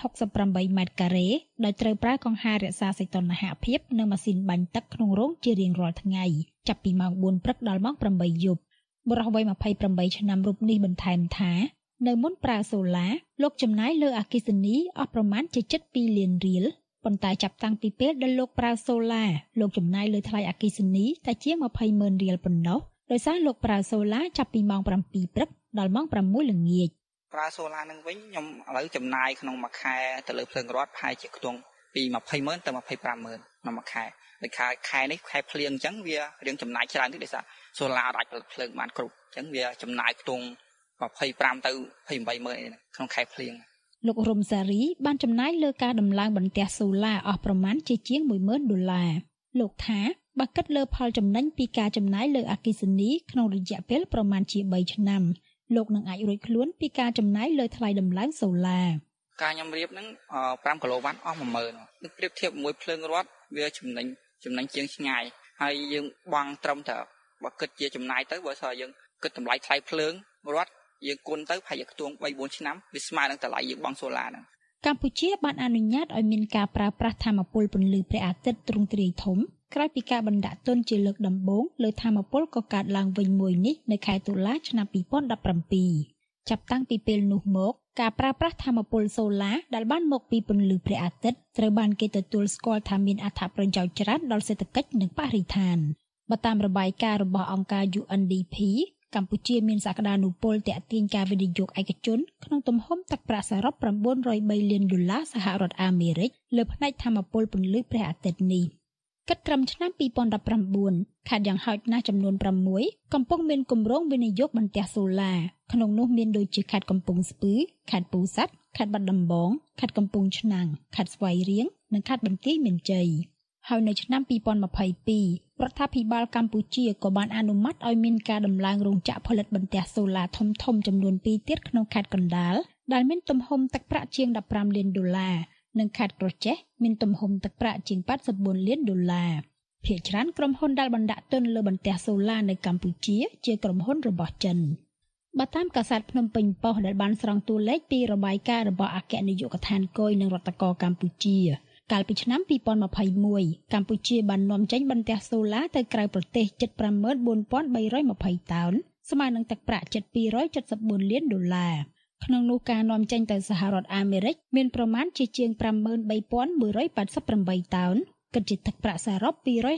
368ម៉ែត្រការ៉េដោយត្រូវប្រើកង្ហាររក្សាសីតុណ្ហភាពនិងម៉ាស៊ីនបាញ់ទឹកក្នុងរោងជារៀងរាល់ថ្ងៃចាប់ពីម៉ោង4ព្រឹកដល់ម៉ោង8យប់បុរសវ័យ28ឆ្នាំរូបនេះបន្ថែមថានៅមុនប្រើសូឡាលោកចំណាយលើអគ្គិសនីអស់ប្រមាណជា7លានរៀលប៉ុន្តែចាប់តាំងពីពេលដែលលោកប្រើសូឡាលោកចំណាយលើថ្លៃអគ្គិសនីតែជាង200,000រៀលប៉ុណ្ណោះដោយសារលោកប្រើសូឡាចាប់ពីម៉ោង7ព្រឹកដល់ម៉ោង6ល្ងាចប្រើសូឡានឹងវិញខ្ញុំឥឡូវចំណាយក្នុងមួយខែទៅលើភ្លើងរត់ប្រហែលជាខ្ទង់ពី20,000ទៅ25,000ក្នុងមួយខែដូចខែនេះខែភ្លៀងអញ្ចឹងវារៀងចំណាយច្រើនតិចដោយសារសូឡាអាចផលិតភ្លើងបានគ្រប់អញ្ចឹងវាចំណាយខ្ទង់25ទៅ28,000ក្នុងខែភ្លៀងលោករំសារីបានចំណាយលើការដំឡើងបន្ទះសូឡាអស់ប្រមាណជាជាង$10,000លោកថាបើគិតលើផលចំណេញពីការចំណាយលើអគ្គិសនីក្នុងរយៈពេលប្រមាណជា3ឆ្នាំលោកនឹងអាចរួចខ្លួនពីការចំណាយលើថ្លៃដំឡើងសូឡាការខ្ញុំរៀបហ្នឹង5គីឡូវ៉ាត់អស់10000នឹងប្រៀបធៀបជាមួយភ្លើងរត់វាចំណេញជាងឆ្ងាយហើយយើងបង់ត្រឹមតែបើគិតជាចំណាយទៅបើស្អីយើងគិតតម្លៃថ្លៃភ្លើងរត់យើងគុណទៅប្រហែលជាខ្ទង់ 3-4 ឆ្នាំវាស្មើនឹងតម្លៃយើងបង់សូឡាហ្នឹងកម្ពុជាបានអនុញ្ញាតឲ្យមានការប្រើប្រាស់ថាមពលពន្លឺព្រះអាទិត្យទ្រង់ទ្រាយធំក្រោយពីការបណ្ដាក់ទុនជាលើកដំបូងលើថាមពលកកើតឡើងវិញមួយនេះនៅខែតុលាឆ្នាំ2017ចាប់តាំងពីពេលនោះមកការប្រើប្រាស់ថាមពលសូឡាដែលបានមកពីពន្លឺព្រះអាទិត្យត្រូវបានគេទទួលស្គាល់ថាមានអត្ថប្រយោជន៍ច្រើនដល់សេដ្ឋកិច្ចនិងបរិស្ថានបើតាមរបាយការណ៍របស់អង្គការ UNDP កម្ពុជាមានសក្តានុពលទាក់ទាញការវិនិយោគឯកជនក្នុងទំហំទឹកប្រាក់សរុប$903លានសហរដ្ឋអាមេរិកលើផ្នែកថាមពលពន្លឺព្រះអាទិត្យនេះគិតត្រឹមឆ្នាំ2019ខេត្តយ៉ាងហោចណាស់ចំនួន6កំពុងមានគម្រោងវិនិយោគបន្ទះសូឡាក្នុងនោះមានដូចជាខេត្តកំពង់ស្ពឺខេត្តពោធិ៍សាត់ខេត្តបាត់ដំបងខេត្តកំពង់ឆ្នាំងខេត្តស្វាយរៀងនិងខេត្តបន្ទាយមានជ័យហើយនៅឆ្នាំ2022រដ្ឋាភិបាលកម្ពុជាក៏បានអនុម័តឲ្យមានការដំឡើងរោងចក្រផលិតបន្ទះសូឡាធំៗចំនួន2ទៀតក្នុងខេត្តកណ្ដាលដែលមានទំហំទឹកប្រាក់ជាង$15លាននិងខេត្តក្រចេះមានទំហំទឹកប្រាក់ជាង$84លានភាគច្រើនក្រុមហ៊ុនដែលបណ្ដាក់ទុនលើបន្ទះសូឡានៅកម្ពុជាជាក្រុមហ៊ុនរបស់ចិនបើតាមកាសែតភ្នំពេញប៉ុស្តិ៍ដែលបានស្រង់តួលេខពីរបាយការណ៍របស់អគ្គនាយកដ្ឋានគយនិងរដ្ឋកោកម្ពុជាកាលពីឆ្នាំ2021កម្ពុជាបាននាំចេញបន្ទះសូឡាទៅក្រៅប្រទេសជិត$54,320តោនស្មើនឹងទឹកប្រាក់ជិត$274លានក្នុងនោះការនាំចេញទៅសហរដ្ឋអាមេរិកមានប្រមាណជាជាង 53,188 តោនគិតជាទឹកប្រាក់សរុប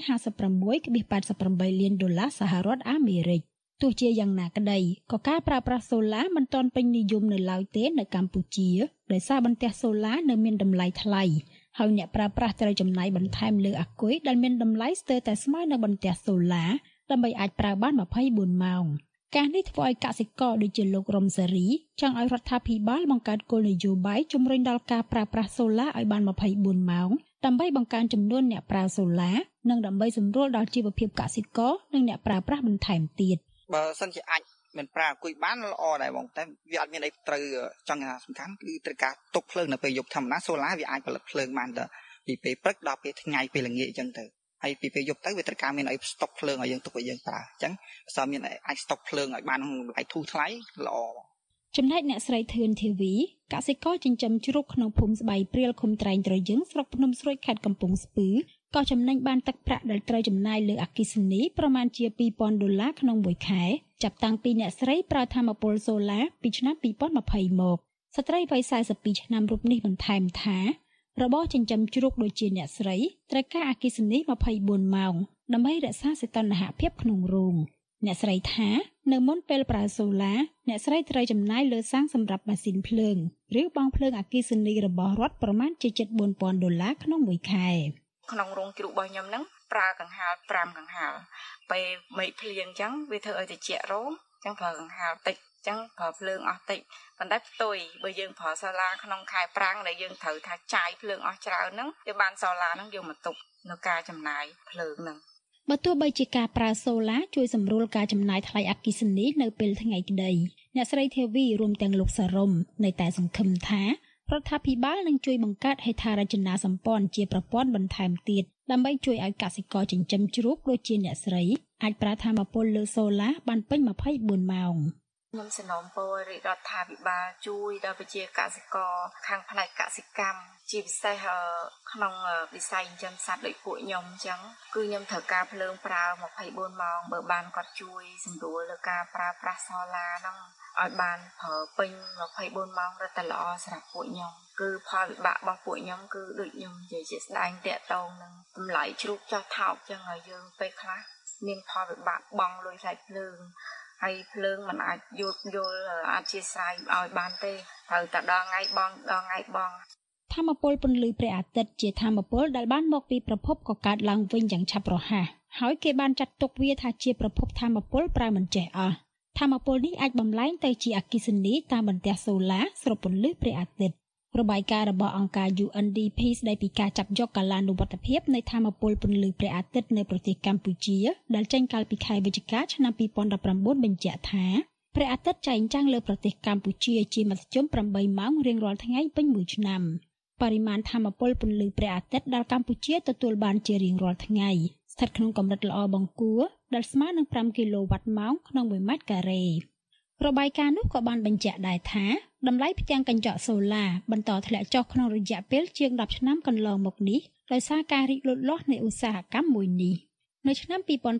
256.88 លានដុល្លារសហរដ្ឋអាមេរិកទោះជាយ៉ាងណាក្តីក៏ការប្រើប្រាស់សូឡាមិនទាន់ពេញនិយមនៅឡើយទេនៅកម្ពុជាដោយសារបន្ទះសូឡានៅមានតម្លៃថ្លៃហើយអ្នកប្រើប្រាស់ត្រូវចំណាយបន្ថែមលើអាគុយដែលមានតម្លៃស្ទើរតែស្មើនឹងបន្ទះសូឡាដើម្បីអាចប្រើបាន24ម៉ោងការនេះធ្វើឲ្យកសិករដូចជាលោករំសារីចង់ឲ្យរដ្ឋាភិបាលបង្កើតគោលនយោបាយជំរុញដល់ការប្រើប្រាស់សូឡាឲ្យបាន24ម៉ោងដើម្បីបង្កើនចំនួនអ្នកប្រើសូឡានិងដើម្បីសម្រួលដល់ជីវភាពកសិករនិងអ្នកប្រើប្រាស់បន្ថែមទៀតបើសិនជាអាចមិនប្រើអាគុយបានល្អដែរបងតែវាអត់មានអីត្រូវចង់ថាសំខាន់គឺត្រូវការទុកភ្លើងនៅពេលយប់ធម្មតាសូឡាវាអាចផលិតភ្លើងបានតែពីពេលព្រឹកដល់ពេលថ្ងៃពេលល្ងាចអញ្ចឹងទៅហើយពីពេលយប់ទៅវាត្រូវការមានអីស្តុកភ្លើងឲ្យយើងទុកឲ្យយើងប្រើអញ្ចឹងបើសិនមានអាចស្តុកភ្លើងឲ្យបានតម្លៃធូរថ្លៃល្អចំណែកអ្នកស្រីធឿនធីវីកសិករចិញ្ចឹមជ្រូកក្នុងភូមិស្បៃព្រាលឃុំត្រែងត្រយឹងស្រុកភ្នំស្រួយខេត្តកំពង់ស្ពឺក៏ចំណេញបានទឹកប្រាក់ដែលត្រូវចំណាយលើអគ្គិសនីប្រមាណជា$2,000ក្នុងមួយខែចាប់តាំងពីអ្នកស្រីប្រើថាមពលសូឡាពីឆ្នាំ2020មកស្ត្រីវ័យ42ឆ្នាំរូបនេះបន្ថែមថារបរចិញ្ចឹមជ្រូកដូចជាអ្នកស្រីត្រូវការអគ្គិសនី24ម៉ោងដើម្បីរក្សាសីតុណ្ហភាពក្នុងរោងអ្នកស្រីថានៅមុនពេលប្រើសូឡាអ្នកស្រីត្រូវចំណាយលើសាំងសម្រាប់ម៉ាស៊ីនភ្លើងឬបង់ភ្លើងអគ្គិសនីរបស់រដ្ឋប្រមាណជា$4,000ក្នុងមួយខែក្នុងរោងជ្រូករបស់ខ្ញុំហ្នឹងប្រើកង្ហារ5កង្ហារពេលមេឃភ្លៀងអញ្ចឹងវាធ្វើឲ្យត្រជាក់រោងអញ្ចឹងប្រើកង្ហារតិចអញ្ចឹងប្រើភ្លើងអស់តិចប៉ុន្តែផ្ទុយបើយើងប្រើសូឡាក្នុងខែប្រាំងដែលយើងត្រូវថាចាយភ្លើងអស់ច្រើនហ្នឹងវាបានសូឡាហ្នឹងយកមកទុកនៅការចំណាយភ្លើងហ្នឹងបើទោះបីជាការប្រើសូឡាជួយសម្រួលការចំណាយថ្លៃអគ្គិសនីនៅពេលថ្ងៃក្តីអ្នកស្រីធាវីរួមទាំងលោកសារ៉ុំនៅតែសង្ឃឹមថារដ្ឋាភិបាលនឹងជួយបង្កើតហេដ្ឋារចនាសម្ព័ន្ធជាប្រព័ន្ធបន្ថែមទៀតដើម្បីជួយឲ្យកសិករចិញ្ចឹមជ្រូកដូចជាអ្នកស្រីអាចប្រើថាមពលលើសូឡាបានពេញ24ម៉ោងខ្ញុំសនំពររដ្ឋាភិបាលជួយដល់ប្រជាកសិករខាងផ្នែកកសិកម្មជាពិសេសក្នុងវិស័យចិញ្ចឹមសត្វដូចពួកខ្ញុំអញ្ចឹងគឺខ្ញុំត្រូវការភ្លើងប្រើ24ម៉ោងបើបានគាត់ជួយសម្រួលលើការប្រើប្រាស់សូឡាហ្នឹងឲ្យបានប្រើពេញ24ម៉ោងរត់តែល្អសម្រាប់ពួកខ្ញុំគឺផលវិបាករបស់ពួកខ្ញុំគឺដូចខ្ញុំនិយាយជាស្ដែងតាក់ទងនឹងតម្លៃជ្រូកចោះថោកអញ្ចឹងឲ្យយើងពេលខ្លះមានផលវិបាកបង់លុយថ្លៃភ្លើងហើយភ្លើងมันអាចយល់អាចជាស្រ័យឲ្យបានទេត្រូវតែដល់ថ្ងៃបង់ថាមពលពន្លឺព្រះអាទិត្យជាថាមពលដែលបានមកពីប្រភពកកើតឡើងវិញយ៉ាងឆាប់រហ័សហើយគេបានចាត់ទុកវាថាជាប្រភពថាមពលប្រើមិនចេះអស់ថាមពលនេះអាចបំលែងទៅជាអគ្គិសនីតាមបន្ទះសូឡាស្រូបពន្លឺព្រះអាទិត្យរបាយការណ៍របស់អង្គការ UNDP ស្ដីពីការចាប់យកកាលានុវត្តភាពនៃថាមពលពន្លឺព្រះអាទិត្យនៅប្រទេសកម្ពុជាដែលចេញកាលពីខែវិច្ឆិកាឆ្នាំ2019បញ្ជាក់ថាព្រះអាទិត្យចែងចាំងលើប្រទេសកម្ពុជាជាមធ្យម8ម៉ោងរៀងរាល់ថ្ងៃពេញមួយឆ្នាំបរិមាណថាមពលពន្លឺព្រះអាទិត្យដែលកម្ពុជាទទួលបានជារៀងរាល់ថ្ងៃស្ថិតក្នុងកម្រិតល្អបង្គួរដែលស្មើនឹង5គីឡូវ៉ាត់ម៉ោងក្នុង1ម៉ែត្រការ៉េរបាយការណ៍នោះក៏បានបញ្ជាក់ដែរថាតម្លៃផ្ទាំងកញ្ចក់សូឡាបន្តធ្លាក់ចុះក្នុងរយៈពេលជាង10ឆ្នាំកន្លងមកនេះដោយសារការរីកលូតលាស់នៃឧស្សាហកម្មមួយនេះនៅឆ្នាំ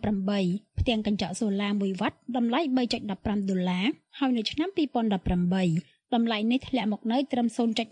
2008ផ្ទាំងកញ្ចក់សូឡា1វ៉ាត់តម្លៃ$3.15ហើយនៅឆ្នាំ2018តម្លៃនេះធ្លាក់មកនៅត្រឹម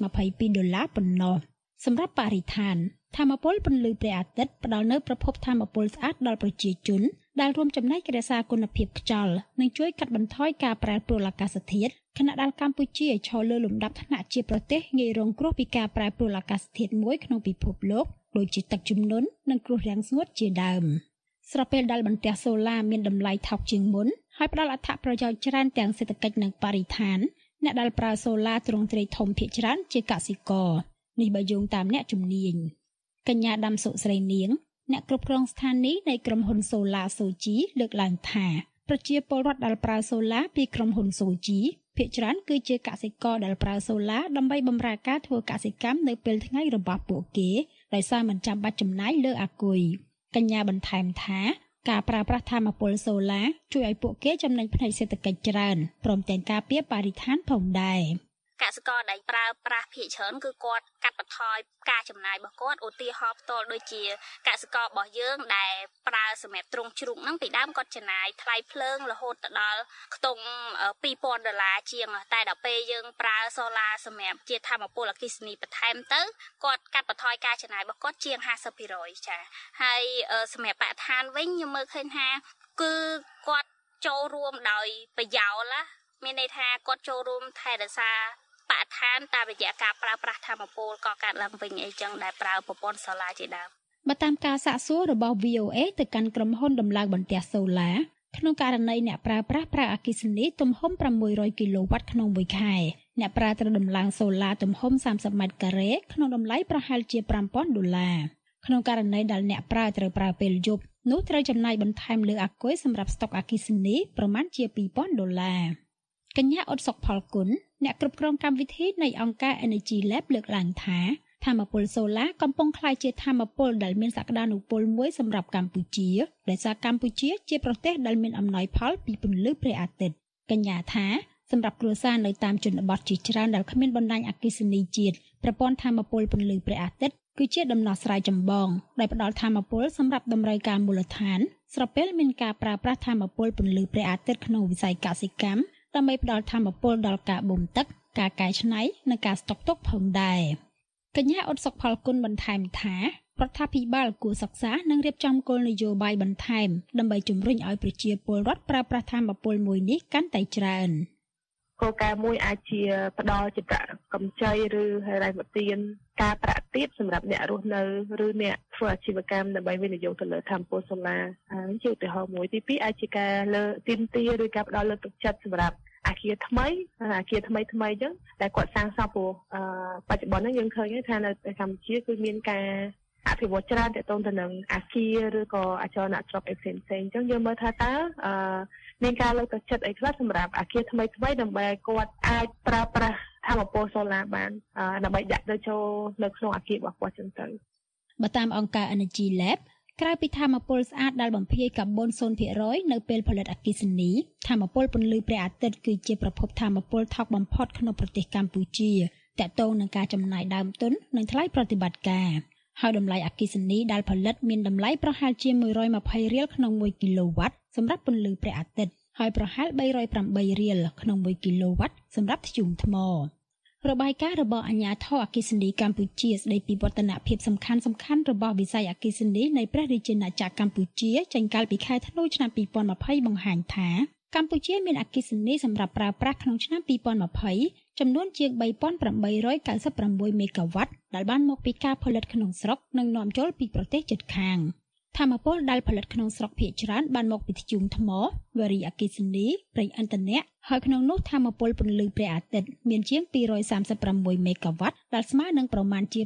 $0.22ប៉ុណ្ណោះសម្រាប់បរិស្ថានថាមពលពន្លឺព្រះអាទិត្យផ្ដល់នូវប្រភពថាមពលស្អាតដល់ប្រជាជនដែលរួមចំណែករក្សាគុណភាពខ្យល់និងជួយកាត់បន្ថយការប្រែប្រួលអាកាសធាតុខណៈដែលកម្ពុជាឈរលើលំដាប់ថ្នាក់ជាប្រទេសងាយរងគ្រោះពីការប្រែប្រួលអាកាសធាតុមួយក្នុងពិភពលោកដូចជាទឹកជំនន់និងគ្រោះរាំងស្ងួតជាដើមស្របពេលដែលបន្ទះសូឡាមានតម្លៃថោកជាងមុនហើយផ្ដល់អត្ថប្រយោជន៍ច្រើនទាំងសេដ្ឋកិច្ចនិងបរិស្ថានអ្នកដែលប្រើសូឡាទ្រង់ទ្រាយធំភាគច្រើនជាកសិករនេះបើយោងតាមអ្នកជំនាញកញ្ញាដាំសុស្រីនាងអ្នកគ្រប់គ្រងស្ថានីយ៍នៃក្រុមហ៊ុនសូឡាសូជីលើកឡើងថាប្រជាពលរដ្ឋដែលប្រើសូឡាពីក្រុមហ៊ុនសូជីភាគច្រើនគឺជាកសិករដែលប្រើសូឡាដើម្បីបម្រើការធ្វើកសិកម្មនៅពេលថ្ងៃរបស់ពួកគេដោយសារមិនចាំបាច់ចំណាយលើអាគុយកញ្ញាបន្ថែមថាការប្រើប្រាស់ថាមពលសូឡាជួយឲ្យពួកគេចំណេញផ្នែកសេដ្ឋកិច្ចច្រើនព្រមទាំងការពារបរិស្ថានផងដែរកសិករដែលប្រើប្រាស់ភាគច្រើនគឺគាត់កាត់បន្ថយការចំណាយរបស់គាត់ឧទាហរណ៍ផ្ទាល់ដូចជាកសិកររបស់យើងដែលប្រើសម្រាប់ទ្រង់ជ្រូកហ្នឹងពីដើមគាត់ចំណាយថ្លៃភ្លើងរហូតដល់ខ្ទង់$2,000ជាងតែដល់ពេលយើងប្រើសូឡាសម្រាប់ជាថាមពលអគ្គិសនីបន្ថែមទៅគាត់កាត់បន្ថយការចំណាយរបស់គាត់ជាង 50% ចាហើយសម្រាប់បរិស្ថានវិញខ្ញុំមើលឃើញថាគឺគាត់ចូលរួមដោយប្រយោលណាមានន័យថាគាត់ចូលរួមថែរក្សាបរិស្ថានតាមរយៈការប្រើប្រាស់ថាមពលកកើតឡើងវិញអីចឹងដែលប្រើប្រព័ន្ធសូឡាជាដើមបើតាមការសាកសួររបស់ VOA ទៅកាន់ក្រុមហ៊ុនដំឡើងបន្ទះសូឡាក្នុងករណីអ្នកប្រើប្រាស់ប្រើអគ្គិសនីទំហំ600គីឡូវ៉ាត់ក្នុងមួយខែអ្នកប្រើត្រូវដំឡើងសូឡាទំហំ30ម៉ែត្រការ៉េក្នុងតម្លៃប្រហែលជា$5,000ក្នុងករណីដែលអ្នកប្រើត្រូវប្រើពេលយប់នោះត្រូវចំណាយបន្ថែមលើអាគុយសម្រាប់ស្តុកអគ្គិសនីប្រមាណជា$2,000កញ្ញាអ៊ុតសុកផលគុណអ្នកគ្រប់គ្រងកម្មវិធីនៃអង្គការ Energy Lab លើកឡើងថាថាមពលសូឡាកំពុងក្លាយជាថាមពលដែលមានសក្តានុពលមួយសម្រាប់កម្ពុជាដោយសារកម្ពុជាជាប្រទេសដែលមានអំណោយផលពីពន្លឺព្រះអាទិត្យកញ្ញាថាសម្រាប់គ្រួសារនៅតាមជនបទជាច្រើនដែលគ្មានបណ្ដាញអគ្គិសនីជាតិប្រព័ន្ធថាមពលពន្លឺព្រះអាទិត្យគឺជាដំណោះស្រាយចម្បងដែលផ្ដល់ថាមពលសម្រាប់តម្រូវការមូលដ្ឋានស្របពេលមានការប្រើប្រាស់ថាមពលពន្លឺព្រះអាទិត្យក្នុងវិស័យកសិកម្មដើម្បីផ្ដល់ថាមពលដល់ការបូមទឹកការកែច្នៃនិងការស្តុកទុកផងដែរកញ្ញាអ៊ុតសុកផលគុណបន្ថែមថារដ្ឋាភិបាលគួរសិក្សានិងរៀបចំគោលនយោបាយបន្ថែមដើម្បីជំរុញឲ្យប្រជាពលរដ្ឋប្រើប្រាស់ថាមពលមួយនេះកាន់តែច្រើនគោលការណ៍មួយអាចជាផ្ដល់ជាប្រាក់កម្ចីឬហិរញ្ញប្បទានការប្រាក់ទាបសម្រាប់អ្នករស់នៅឬអ្នកធ្វើអាជីវកម្មដើម្បីវិនិយោគទៅលើថាមពលសូឡាហើយជាឧទាហរណ៍មួយទី2អាចជាការលើទាមទារឬការផ្ដល់លើកទឹកចិត្តសម្រាប់អគារថ្មីអញ្ចឹងតែគាត់សាងសង់ព្រោះបច្ចុប្បន្នហ្នឹងយើងឃើញថានៅកម្ពុជាគឺមានការអភិវឌ្ឍច្រើនទាក់ទងទៅនឹងអគារឬក៏អចលនទ្រព្យផ្សេងៗអញ្ចឹងយើងមើលថាតើមានការលើកទឹកចិត្តអីខ្លះសម្រាប់អគារថ្មីដើម្បីគាត់អាចប្រើប្រាស់ថាមពលសូឡាបានដើម្បីដាក់ទៅចូលនៅក្នុងអគាររបស់គាត់ចឹងទៅបើតាមអង្គការ Energy Lab ក្រៅពីថាមពលស្អាតដែលបំភាយកាបូន 0% នៅពេលផលិតអគ្គិសនីថាមពលពន្លឺព្រះអាទិត្យគឺជាប្រភពថាមពលថោកបំផុតក្នុងប្រទេសកម្ពុជាទាក់ទងនឹងការចំណាយដើមទុននិងថ្លៃប្រតិបត្តិការហើយតម្លៃអគ្គិសនីដែលផលិតមានតម្លៃប្រហែលជា120រៀលក្នុង1គីឡូវ៉ាត់សម្រាប់ពន្លឺព្រះអាទិត្យហើយប្រហែល308រៀលក្នុង1គីឡូវ៉ាត់សម្រាប់ធ្យូងថ្មរបាយការណ៍របស់អាជ្ញាធរអគ្គិសនីកម្ពុជាស្ដីពីវឌ្ឍនភាពសំខាន់ៗរបស់វិស័យអគ្គិសនីនៃព្រះរាជាណាចក្រកម្ពុជាចេញកាលពីខែធ្នូឆ្នាំ2020បង្ហាញថាកម្ពុជាមានអគ្គិសនីសម្រាប់ប្រើប្រាស់ក្នុងឆ្នាំ2020ចំនួនជាង3896មេហ្គាវ៉ាត់ដែលបានមកពីការផលិតក្នុងស្រុកនិងនាំចូលពីប្រទេសជិតខាងថាមពលដែលផលិតក្នុងស្រុកភាគច្រើនបានមកពីធ្យូងថ្មវារីអគ្គិសនីប្រេងឥន្ធនៈហើយក្នុងនោះថាមពលពន្លឺព្រះអាទិត្យមានជាង236មេហ្គាវ៉ាត់ដែលស្មើនឹងប្រមាណជា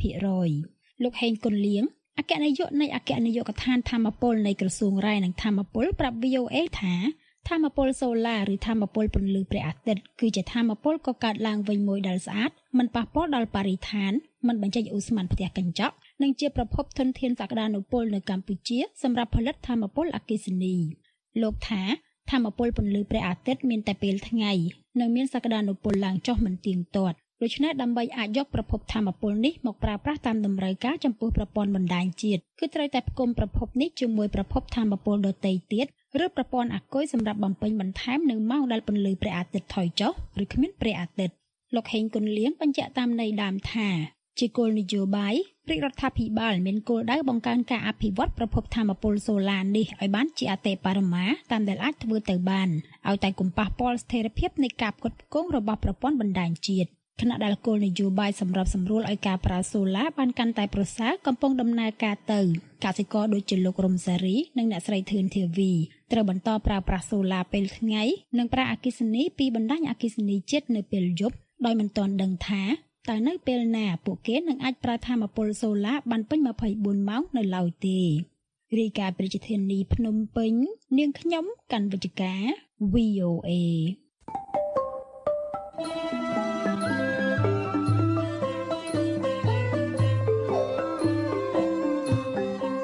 9% លោកហេងគុនលៀងអគ្គនាយកនៃអគ្គនាយកដ្ឋានថាមពលនៃក្រសួងរាយនិងថាមពលប្រាប់ VOA ថាថាមពលសូឡាឬថាមពលពន្លឺព្រះអាទិត្យគឺជាថាមពលកកើតឡើងវិញមួយដែលស្អាតមិនប៉ះពាល់ដល់បរិស្ថានមិនបញ្ចេញឧស្ម័នផ្ទះកញ្ចក់និងជាប្រភពធនធានសក្តានុពលនៅកម្ពុជាសម្រាប់ផលិតថាមពលអគ្គិសនីលោកថាថាមពលពន្លឺព្រះអាទិត្យមានតែពេលថ្ងៃនិងមានសក្តានុពលឡើងចុះមិនទៀងទាត់ដូច្នេះដើម្បីអាចយកប្រភពថាមពលនេះមកប្រើប្រាស់តាមតម្រូវការចំពោះប្រព័ន្ធបណ្ដាញជាតិគឺត្រូវតែផ្គុំប្រភពនេះជាមួយប្រភពថាមពលដទៃទៀតឬប្រព័ន្ធអាគុយសម្រាប់បំពេញបន្ថែមនៅម៉ោងដែលពន្លឺព្រះអាទិត្យថយចុះឬគ្មានព្រះអាទិត្យលោកហេងគុនលៀងបញ្ជាក់តាមន័យដើមថាជាគោលនយោបាយរាជរដ្ឋាភិបាលមានគោលដៅបង្កើនការអភិវឌ្ឍប្រភពថាមពលសូឡានេះឲ្យបានជាអតិបរមាតាមដែលអាចធ្វើទៅបានឲ្យតែកុំប៉ះពាល់ស្ថិរភាពនៃការផ្គត់ផ្គង់របស់ប្រព័ន្ធបណ្ដាញជាតិខណៈដែលគោលនយោបាយសម្រាប់សម្រួលឲ្យការប្រើសូឡាបានកាន់តែប្រសើរកំពុងដំណើរការទៅកសិករដូចជាលោករំសារីនិងអ្នកស្រីធឿនធាវីត្រូវបន្តប្រើប្រាស់សូឡាពេលថ្ងៃនិងប្រើអគ្គិសនីពីបណ្ដាញអគ្គិសនីជាតិនៅពេលយប់ដោយមិនទាន់ដឹងថាតើនៅពេលណាពួកគេនឹងអាចប្រើថាមពលសូឡាបានពេញ24ម៉ោងនៅឡើយទេរាយការណ៍ប្រជាធានីភ្នំពេញនាងខ្ញុំកាន់វិជ្ជការ VOA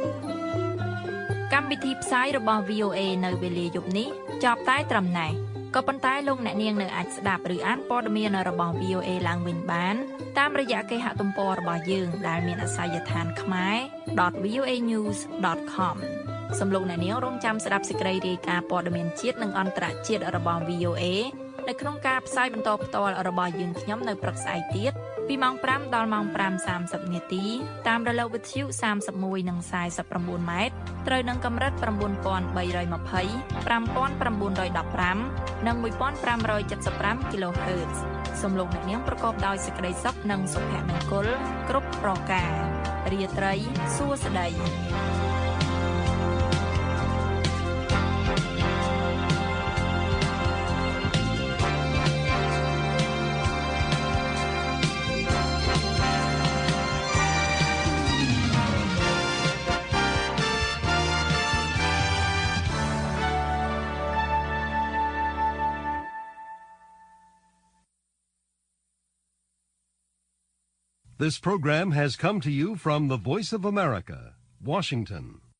កម្មវិធីផ្សាយរបស់ VOA នៅវេលាយប់នេះចប់តែត្រឹមណេះក៏ប៉ុន្តែលោកអ្នកនាងនៅអាចស្ដាប់ឬអានព័ត៌មានរបស់ VOA ឡើងវិញបានតាមរយៈគេហទំព័ររបស់យើងដែលមានអាសយដ្ឋានkhmer.voanews.com សំឡេងអ្នកនាងរងចាំស្ដាប់សេចក្តីរាយការណ៍ព័ត៌មានជាតិនិងអន្តរជាតិរបស់ VOA នៅក្នុងការផ្សាយបន្តផ្ទាល់របស់យើងខ្ញុំនៅព្រឹកស្អែកទៀតពីម៉ោង 5 ដល់ម៉ោង 5:30 នាទីតាមរលកវិទ្យុ 31 និង 49 ម៉ែត្រត្រូវនឹងកម្រិត 9320 5915 និង 1575 kHz សំឡេងអ្នកនាងប្រកបដោយសេចក្តីសុខនិងសុភមង្គលគ្រប់ប្រការរាត្រីសួស្តី This program has come to you from the Voice of America, Washington.